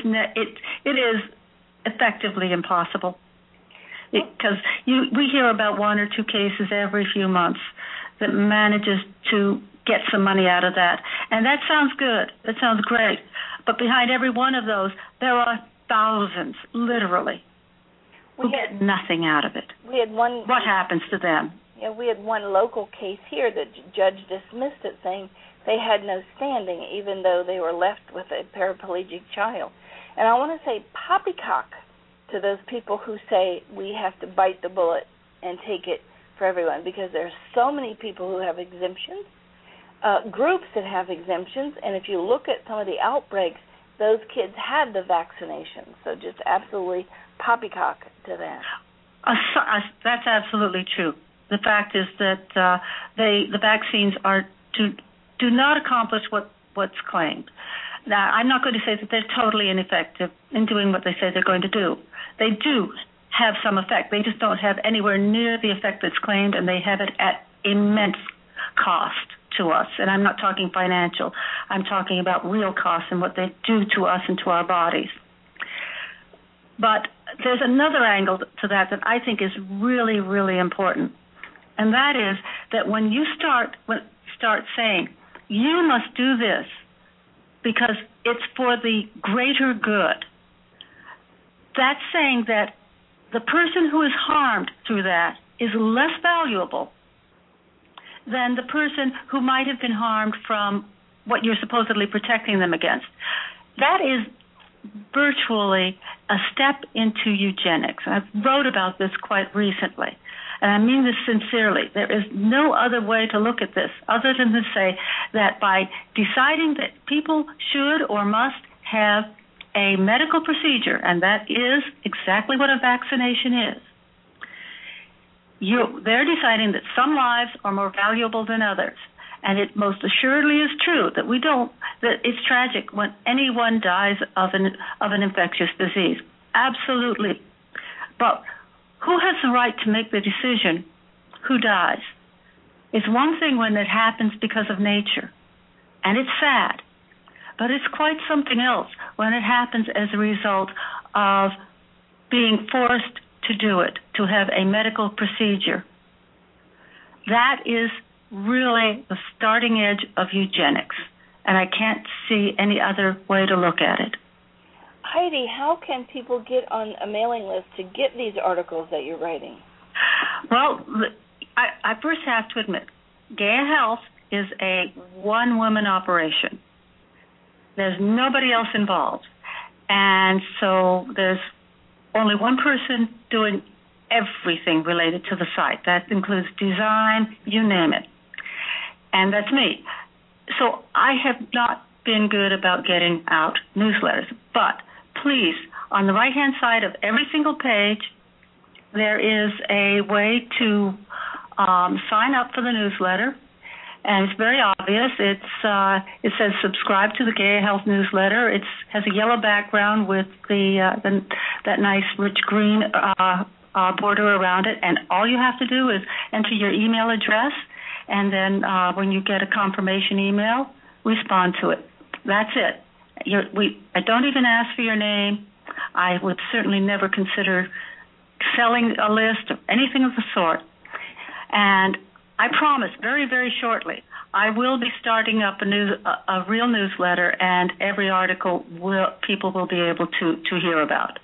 It is effectively impossible. Because we hear about one or two cases every few months that manages to get some money out of that. And that sounds good. That sounds great. But behind every one of those, there are thousands, literally, who get nothing out of it. We had one. What happens to them? Yeah, we had one local case here that the judge dismissed it, saying they had no standing, even though they were left with a paraplegic child. And I want to say poppycock to those people who say we have to bite the bullet and take it for everyone, because there's so many people who have exemptions, groups that have exemptions, and if you look at some of the outbreaks, those kids had the vaccination. So just absolutely poppycock to that. That's absolutely true. The fact is that the vaccines do not accomplish what's claimed. Now, I'm not going to say that they're totally ineffective in doing what they say they're going to do. They do have some effect. They just don't have anywhere near the effect that's claimed, and they have it at immense cost to us. And I'm not talking financial. I'm talking about real costs and what they do to us and to our bodies. But there's another angle to that I think is really, really important, and that is that when you start saying, you must do this because it's for the greater good, that's saying that the person who is harmed through that is less valuable than the person who might have been harmed from what you're supposedly protecting them against. That is virtually a step into eugenics. I wrote about this quite recently, and I mean this sincerely. There is no other way to look at this other than to say that by deciding that people should or must have a medical procedure, and that is exactly what a vaccination is. They're deciding that some lives are more valuable than others. And it most assuredly is true that that it's tragic when anyone dies of an infectious disease. Absolutely. But who has the right to make the decision who dies? It's one thing when it happens because of nature, and it's sad. But it's quite something else when it happens as a result of being forced to do it, to have a medical procedure. That is really the starting edge of eugenics, and I can't see any other way to look at it. Heidi, how can people get on a mailing list to get these articles that you're writing? Well, I first have to admit, Gaia Health is a one-woman operation. There's nobody else involved. And so there's only one person doing everything related to the site. That includes design, you name it. And that's me. So I have not been good about getting out newsletters. But please, on the right-hand side of every single page, there is a way to sign up for the newsletter. And it's very obvious. It says subscribe to the Gaia Health newsletter. It has a yellow background with that nice rich green border around it. And all you have to do is enter your email address, and then when you get a confirmation email, respond to it. That's it. I don't even ask for your name. I would certainly never consider selling a list or anything of the sort. And I promise, very, very shortly, I will be starting up a real newsletter, and every article people will be able to hear about.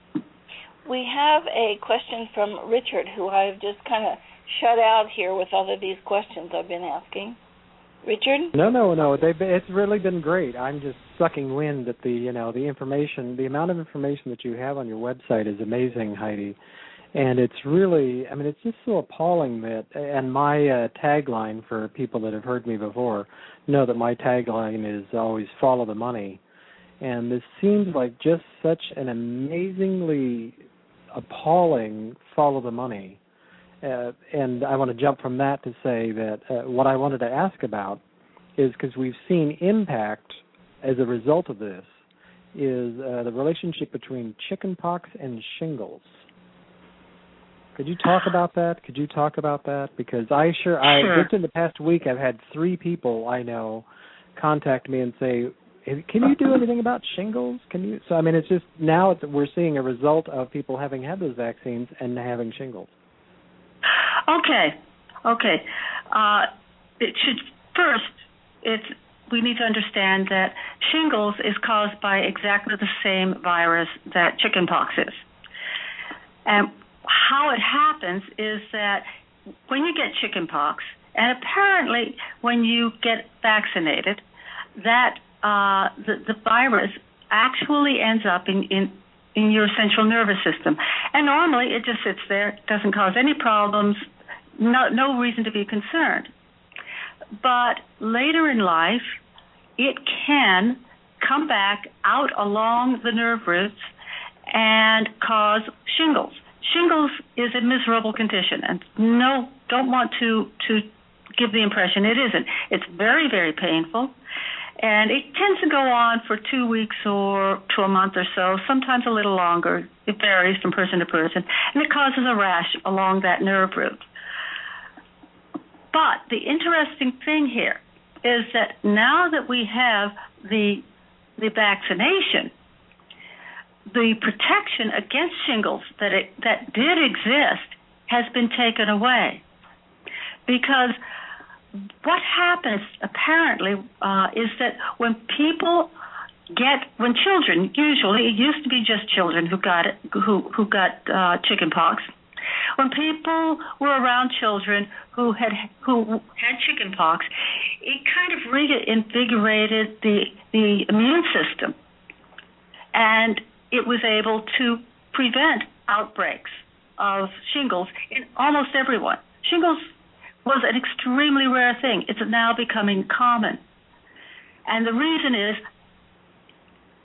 We have a question from Richard, who I've just kind of shut out here with all of these questions I've been asking. Richard? No. It's really been great. I'm just sucking wind at the information. The amount of information that you have on your website is amazing, Heidi. And it's really, it's just so appalling that, and my tagline for people that have heard me before know that my tagline is always follow the money. And this seems like just such an amazingly appalling follow the money. And I want to jump from that to say that what I wanted to ask about is, because we've seen impact as a result of this, is the relationship between chickenpox and shingles. Could you talk about that? Because just in the past week, I've had 3 people I know contact me and say, can you do anything about shingles? So, it's just now we're seeing a result of people having had those vaccines and having shingles. Okay. We need to understand that shingles is caused by exactly the same virus that chickenpox is. And how it happens is that when you get chickenpox, and apparently when you get vaccinated, that the virus actually ends up in your central nervous system. And normally it just sits there, doesn't cause any problems, no reason to be concerned. But later in life, it can come back out along the nerve roots and cause shingles. Shingles is a miserable condition, and don't want to give the impression it isn't. It's very, very painful, and it tends to go on for 2 weeks or to a month or so, sometimes a little longer. It varies from person to person, and it causes a rash along that nerve root. But the interesting thing here is that now that we have the vaccination, the protection against shingles that did exist has been taken away. Because what happens apparently is that when children, usually it used to be just children who got chickenpox. When people were around children who had chickenpox, it kind of reinvigorated the immune system, and it was able to prevent outbreaks of shingles in almost everyone. Shingles was an extremely rare thing. It's now becoming common. And the reason is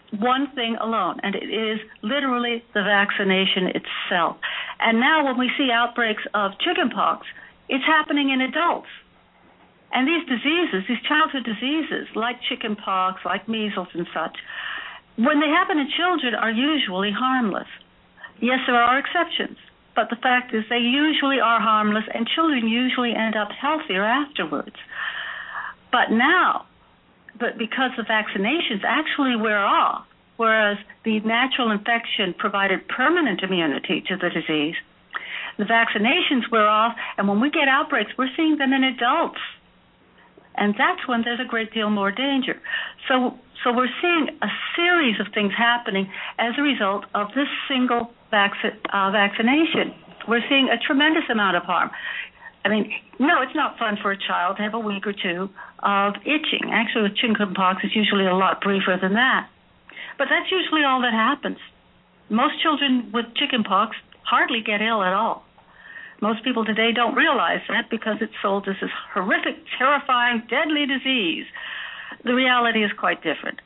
one thing alone, and it is literally the vaccination itself. And now when we see outbreaks of chickenpox, it's happening in adults. And these diseases, these childhood diseases, like chickenpox, like measles and such, when they happen in children, are usually harmless. Yes, there are exceptions, but the fact is they usually are harmless, and children usually end up healthier afterwards. But because the vaccinations actually wear off, whereas the natural infection provided permanent immunity to the disease, the vaccinations wear off, and when we get outbreaks, we're seeing them in adults. And that's when there's a great deal more danger. So we're seeing a series of things happening as a result of this single vaccination. We're seeing a tremendous amount of harm. I mean, no, it's not fun for a child to have a week or two of itching. Actually, with chickenpox, it's usually a lot briefer than that. But that's usually all that happens. Most children with chickenpox hardly get ill at all. Most people today don't realize that because it's sold as this horrific, terrifying, deadly disease. The reality is quite different.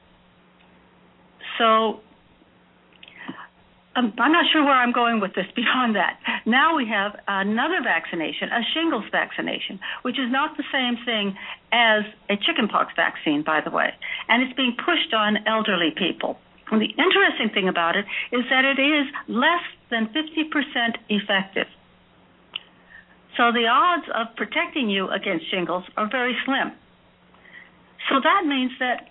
So I'm not sure where I'm going with this beyond that. Now we have another vaccination, a shingles vaccination, which is not the same thing as a chickenpox vaccine, by the way, and it's being pushed on elderly people. And the interesting thing about it is that it is less than 50% effective. So the odds of protecting you against shingles are very slim. So that means that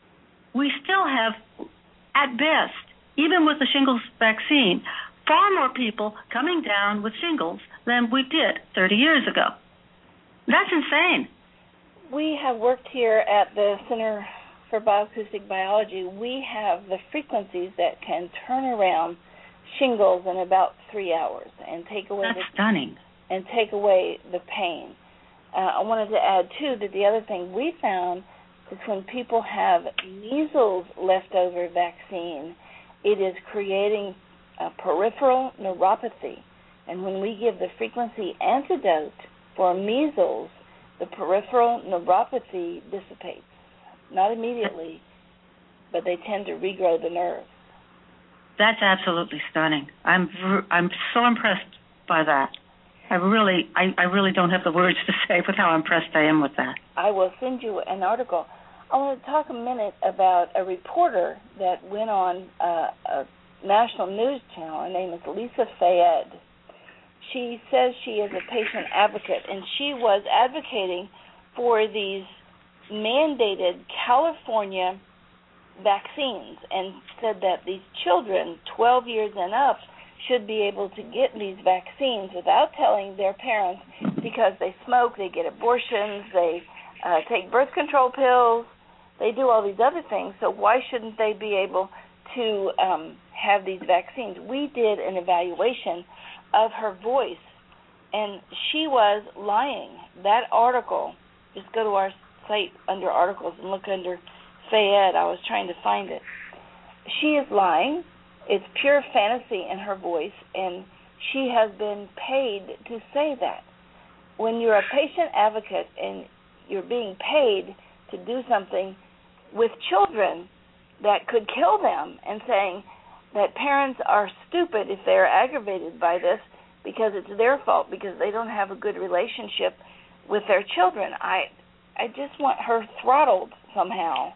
we still have, at best, even with the shingles vaccine, far more people coming down with shingles than we did 30 years ago. That's insane. We have worked here at the Center for Bioacoustic Biology. We have the frequencies that can turn around shingles in about 3 hours and take away stunning. And take away the pain. I wanted to add, too, that the other thing we found is when people have measles leftover vaccine, it is creating a peripheral neuropathy. And when we give the frequency antidote for measles, the peripheral neuropathy dissipates. Not immediately, but they tend to regrow the nerve. That's absolutely stunning. I'm so impressed by that. I really don't have the words to say with how impressed I am with that. I will send you an article. I want to talk a minute about a reporter that went on a national news channel. Her name is Lisa Fayed. She says she is a patient advocate, and she was advocating for these mandated California vaccines and said that these children, 12 years and up, should be able to get these vaccines without telling their parents, because they smoke, they get abortions, they take birth control pills, they do all these other things. So why shouldn't they be able to have these vaccines? We did an evaluation of her voice, and she was lying. That article, just go to our site under articles and look under Fayed. I was trying to find it. She is lying. It's pure fantasy in her voice, and she has been paid to say that. When you're a patient advocate and you're being paid to do something with children that could kill them, and saying that parents are stupid if they're aggravated by this because it's their fault because they don't have a good relationship with their children, I just want her throttled somehow.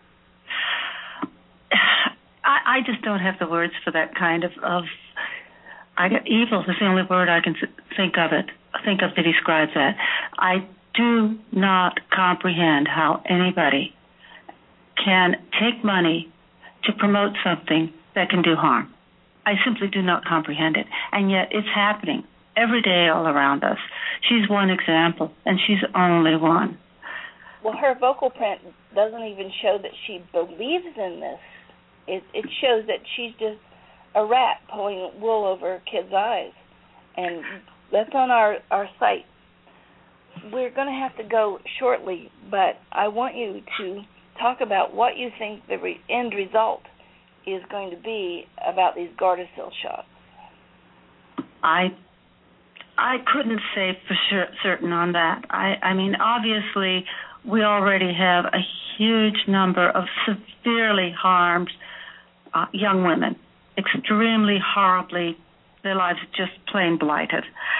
I just don't have the words for that kind of evil is the only word I can think of to describe that. I do not comprehend how anybody can take money to promote something that can do harm. I simply do not comprehend it, and yet it's happening every day all around us. She's one example, and she's only one. Well, her vocal print doesn't even show that she believes in this. It shows that she's just a rat pulling wool over kids' eyes. And that's on our site. We're going to have to go shortly, but I want you to talk about what you think the end result is going to be about these Gardasil shots. I couldn't say for certain on that. I mean, obviously, we already have a huge number of severely harmed young women, extremely horribly, their lives just plain blighted.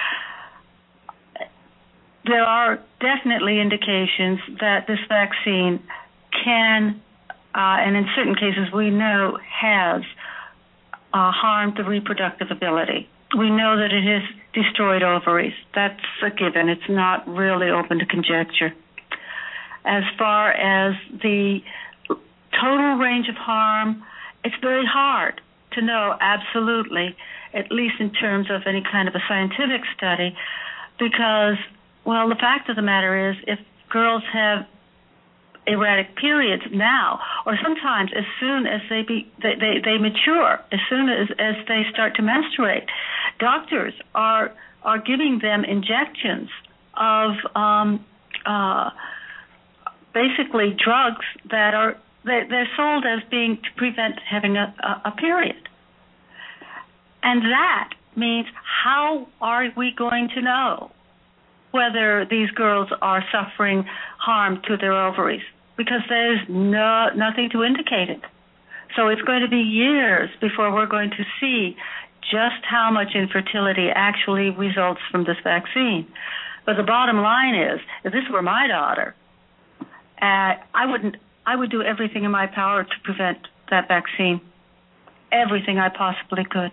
There are definitely indications that this vaccine can, and in certain cases we know has, harmed the reproductive ability. We know that it has destroyed ovaries. That's a given. It's not really open to conjecture. As far as the total range of harm, it's very hard to know absolutely, at least in terms of any kind of a scientific study, because, well, the fact of the matter is if girls have erratic periods now, or sometimes as soon as they mature, as soon as they start to menstruate, doctors are giving them injections of basically drugs that they're sold as being to prevent having a period. And that means, how are we going to know whether these girls are suffering harm to their ovaries? Because there's nothing to indicate it. So it's going to be years before we're going to see just how much infertility actually results from this vaccine. But the bottom line is, if this were my daughter, I would do everything in my power to prevent that vaccine. Everything I possibly could.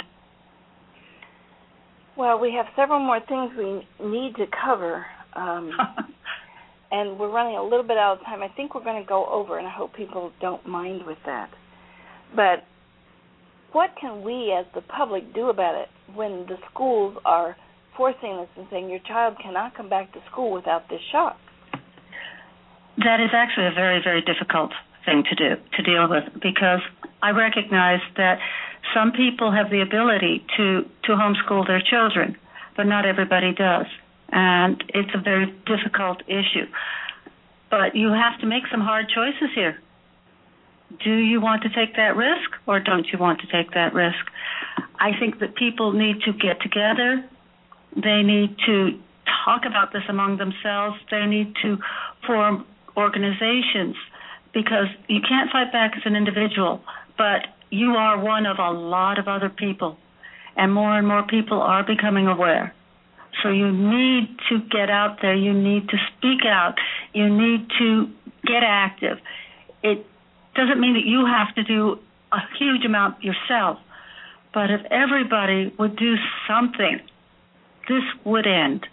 Well, we have several more things we need to cover, and we're running a little bit out of time. I think we're going to go over, and I hope people don't mind with that. But what can we as the public do about it when the schools are forcing this and saying your child cannot come back to school without this shot? That is actually a very, very difficult thing to deal with, because I recognize that some people have the ability to homeschool their children, but not everybody does. And it's a very difficult issue. But you have to make some hard choices here. Do you want to take that risk, or don't you want to take that risk? I think that people need to get together. They need to talk about this among themselves. They need to form organizations, because you can't fight back as an individual, but you are one of a lot of other people, and more people are becoming aware. So you need to get out there. You need to speak out. You need to get active. It doesn't mean that you have to do a huge amount yourself, but if everybody would do something, this would end.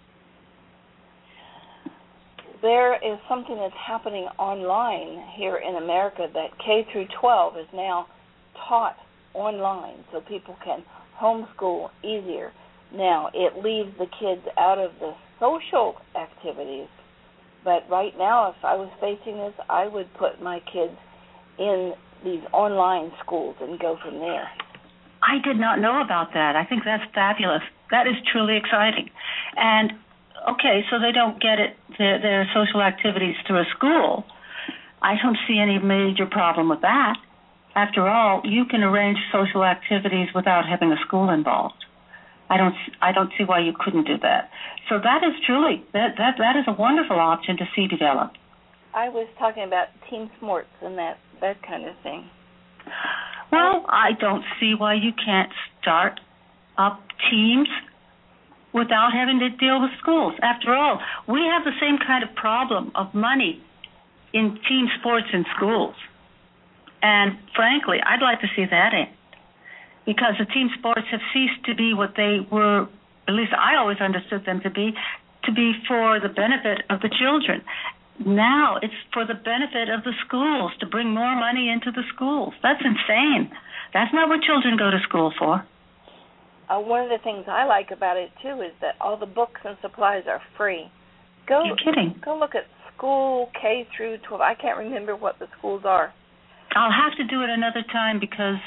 There is something that's happening online here in America, that K through 12 is now taught online, so people can homeschool easier. Now, it leaves the kids out of the social activities, but right now, if I was facing this, I would put my kids in these online schools and go from there. I did not know about that. I think that's fabulous. That is truly exciting. And okay, so they don't get their social activities through a school. I don't see any major problem with that. After all, you can arrange social activities without having a school involved. I don't see why you couldn't do that. So that is truly that is a wonderful option to see develop. I was talking about team sports and that kind of thing. Well, I don't see why you can't start up teams without having to deal with schools. After all, we have the same kind of problem of money in team sports in schools. And frankly, I'd like to see that end, because the team sports have ceased to be what they were, at least I always understood them to be for the benefit of the children. Now it's for the benefit of the schools, to bring more money into the schools. That's insane. That's not what children go to school for. One of the things I like about it, too, is that all the books and supplies are free. You're kidding. Go look at school K through 12. I can't remember what the schools are. I'll have to do it another time, because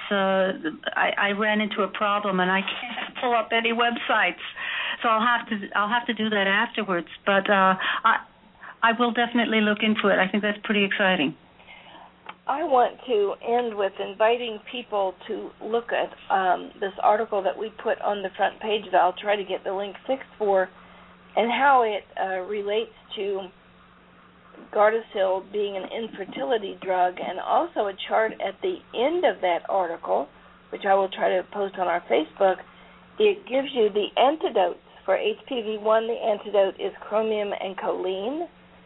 I ran into a problem and I can't pull up any websites. So I'll have to do that afterwards. But I will definitely look into it. I think that's pretty exciting. I want to end with inviting people to look at this article that we put on the front page that I'll try to get the link fixed for, and how it relates to Gardasil being an infertility drug, and also a chart at the end of that article, which I will try to post on our Facebook. It gives you the antidotes for HPV-1. The antidote is chromium and choline.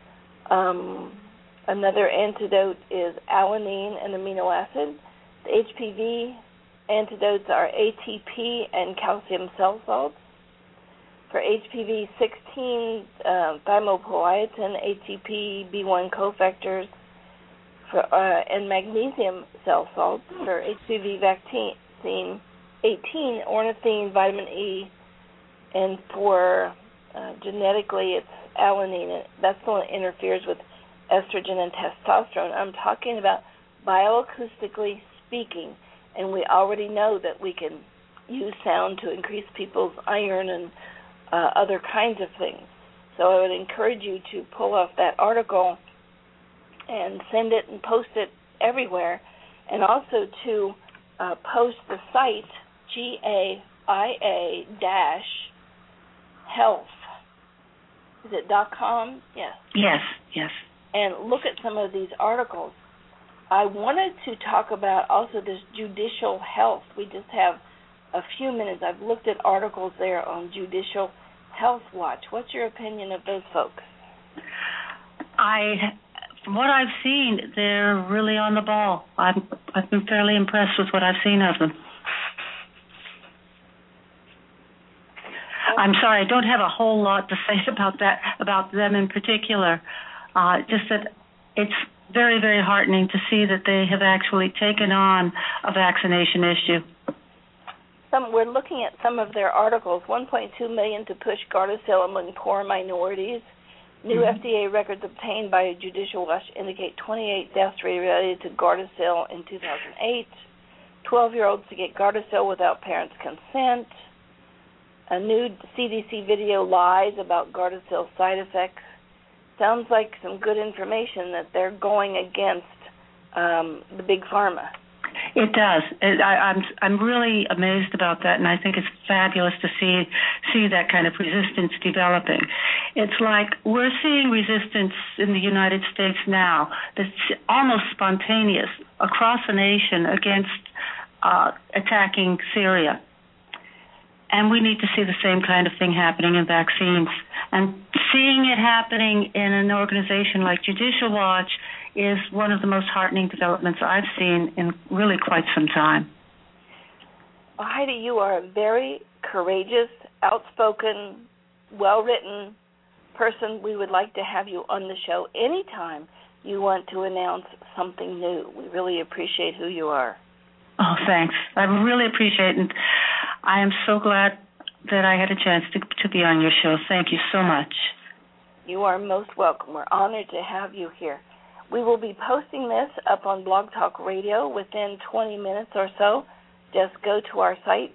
Another antidote is alanine and amino acid. The HPV antidotes are ATP and calcium cell salts. For HPV-16, thymopoietin, ATP, B1 cofactors, and magnesium cell salts. For HPV vaccine 18, ornithine, vitamin E, and for genetically it's alanine. That's the one that interferes with estrogen and testosterone. I'm talking about bioacoustically speaking, and we already know that we can use sound to increase people's iron and other kinds of things. So I would encourage you to pull off that article and send it and post it everywhere, and also to post the site GAIA-health. Is it .com? Yes. Yes. And look at some of these articles. I wanted to talk about also this judicial health. We just have a few minutes. I've looked at articles there on Judicial Health Watch. What's your opinion of those folks? From what I've seen, they're really on the ball. I've been fairly impressed with what I've seen of them. I'm sorry, I don't have a whole lot to say about them in particular. Just that it's very, very heartening to see that they have actually taken on a vaccination issue. We're looking at some of their articles. 1.2 million to push Gardasil among poor minorities. New FDA records obtained by a Judicial Watch indicate 28 deaths related to Gardasil in 2008. 12-year-olds to get Gardasil without parents' consent. A new CDC video lies about Gardasil side effects. Sounds like some good information that they're going against the big pharma. It does. I'm really amazed about that, and I think it's fabulous to see that kind of resistance developing. It's like we're seeing resistance in the United States now that's almost spontaneous across the nation against attacking Syria. And we need to see the same kind of thing happening in vaccines. And seeing it happening in an organization like Judicial Watch is one of the most heartening developments I've seen in really quite some time. Well, Heidi, you are a very courageous, outspoken, well-written person. We would like to have you on the show anytime you want to announce something new. We really appreciate who you are. Oh, thanks. I really appreciate it. And I am so glad that I had a chance to be on your show. Thank you so much. You are most welcome. We're honored to have you here. We will be posting this up on Blog Talk Radio within 20 minutes or so. Just go to our site,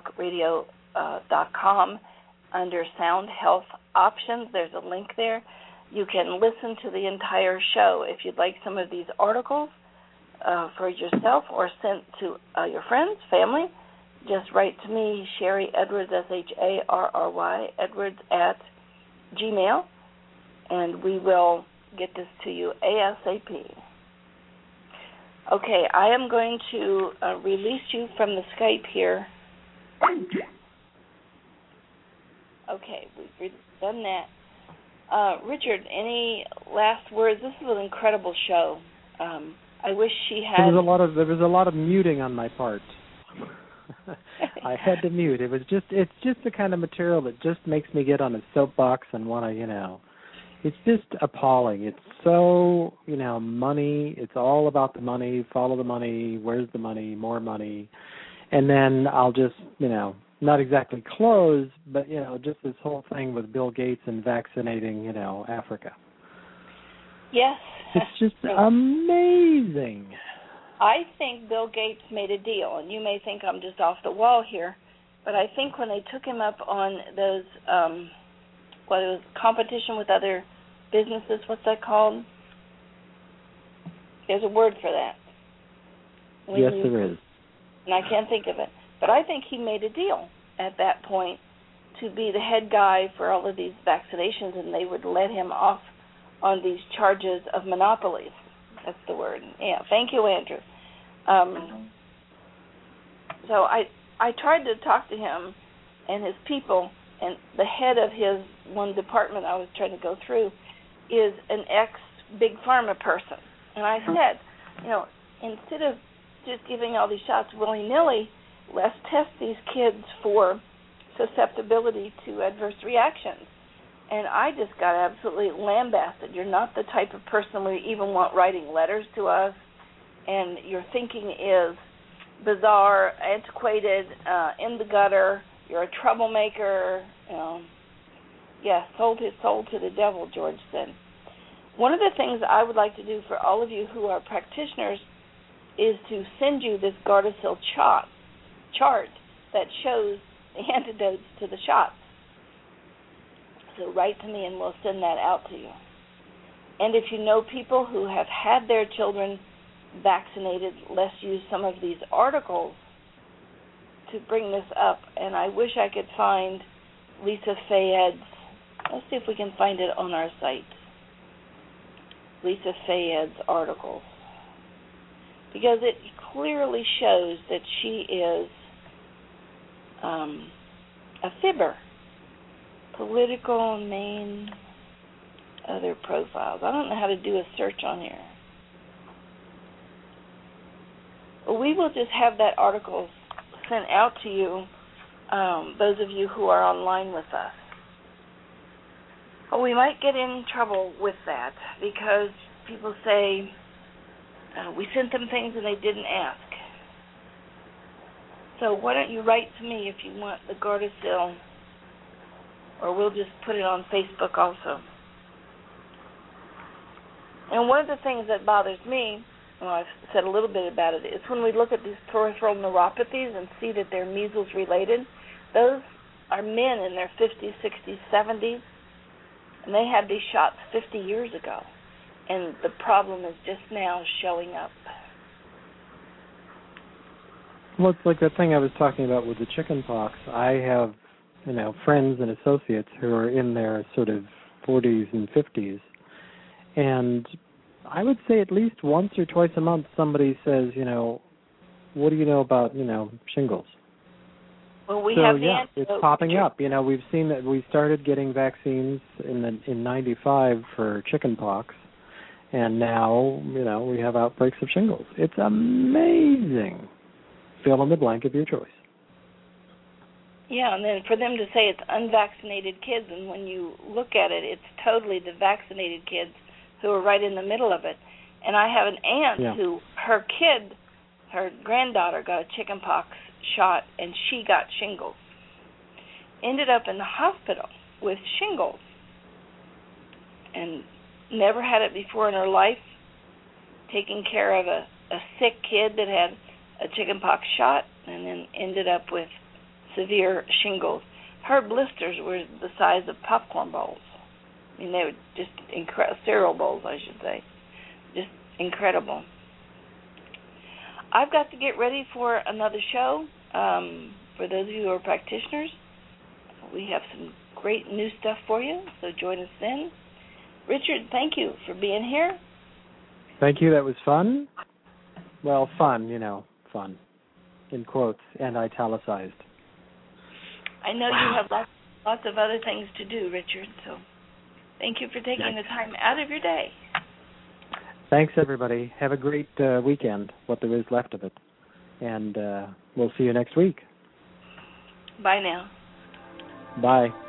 blogtalkradio.com. Under Sound Health Options, there's a link there. You can listen to the entire show. If you'd like some of these articles for yourself or sent to your friends, family, just write to me, Sharry Edwards, Sharry, Edwards @gmail, and we will get this to you ASAP. Okay, I am going to release you from the Skype here. Okay, we've done that. Richard, any last words? This is an incredible show. I wish she had. There was a lot of muting on my part. I had to mute. It's just the kind of material that just makes me get on a soapbox and want to, it's just appalling. It's so, money. It's all about the money. Follow the money. Where's the money? More money. And then I'll just, not exactly close, but, just this whole thing with Bill Gates and vaccinating, Africa. Yes. It's just amazing. I think Bill Gates made a deal, and you may think I'm just off the wall here, but I think when they took him up on those, it was competition with other businesses, what's that called? There's a word for that. Yes, there is. And I can't think of it. But I think he made a deal at that point to be the head guy for all of these vaccinations, and they would let him off on these charges of monopolies. That's the word. Yeah, thank you, Andrew. So I tried to talk to him and his people, and the head of his one department I was trying to go through is an ex-big pharma person. And I said, instead of just giving all these shots willy-nilly, let's test these kids for susceptibility to adverse reactions. And I just got absolutely lambasted. You're not the type of person we even want writing letters to us, and your thinking is bizarre, antiquated, in the gutter. You're a troublemaker. Sold his soul to the devil, George said. One of the things I would like to do for all of you who are practitioners is to send you this Gardasil chart that shows the antidotes to the shots. So write to me and we'll send that out to you. And if you know people who have had their children vaccinated, let's use some of these articles to bring this up. And I wish I could find Lisa Fayed's. Let's see if we can find it on our site. Lisa Fayed's articles. Because it clearly shows that she is a fibber. Political main other profiles. I don't know how to do a search on here. But we will just have that article sent out to you, those of you who are online with us. But we might get in trouble with that because people say we sent them things and they didn't ask. So why don't you write to me if you want the Gardasil, or we'll just put it on Facebook also. And one of the things that bothers me, I've said a little bit about it, is when we look at these peripheral neuropathies and see that they're measles related. Those are men in their 50s, 60s, 70s, and they had these shots 50 years ago, and the problem is just now showing up. Well, it's like that thing I was talking about with the chicken pox. I have, friends and associates who are in their sort of 40s and 50s, and I would say at least once or twice a month somebody says, what do you know about, shingles? Well, we have the antidote. It's popping up. We've seen that we started getting vaccines in 95 for chicken pox, and now, we have outbreaks of shingles. It's amazing. Fill in the blank of your choice. Yeah, and then for them to say it's unvaccinated kids, and when you look at it, it's totally the vaccinated kids who are right in the middle of it. And I have an aunt who, her granddaughter got a chicken pox shot, and she got shingles. Ended up in the hospital with shingles, and never had it before in her life, taking care of a sick kid that had a chicken pox shot, and then ended up with severe shingles. Her blisters were the size of popcorn bowls. They were just cereal bowls, I should say. Just incredible. I've got to get ready for another show. For those of you who are practitioners, we have some great new stuff for you, so join us then. Richard, thank you for being here. Thank you. That was fun. Well, fun, fun, in quotes and italicized. I know you have lots of other things to do, Richard, so thank you for taking the time out of your day. Thanks, everybody. Have a great weekend, what there is left of it. And we'll see you next week. Bye now. Bye.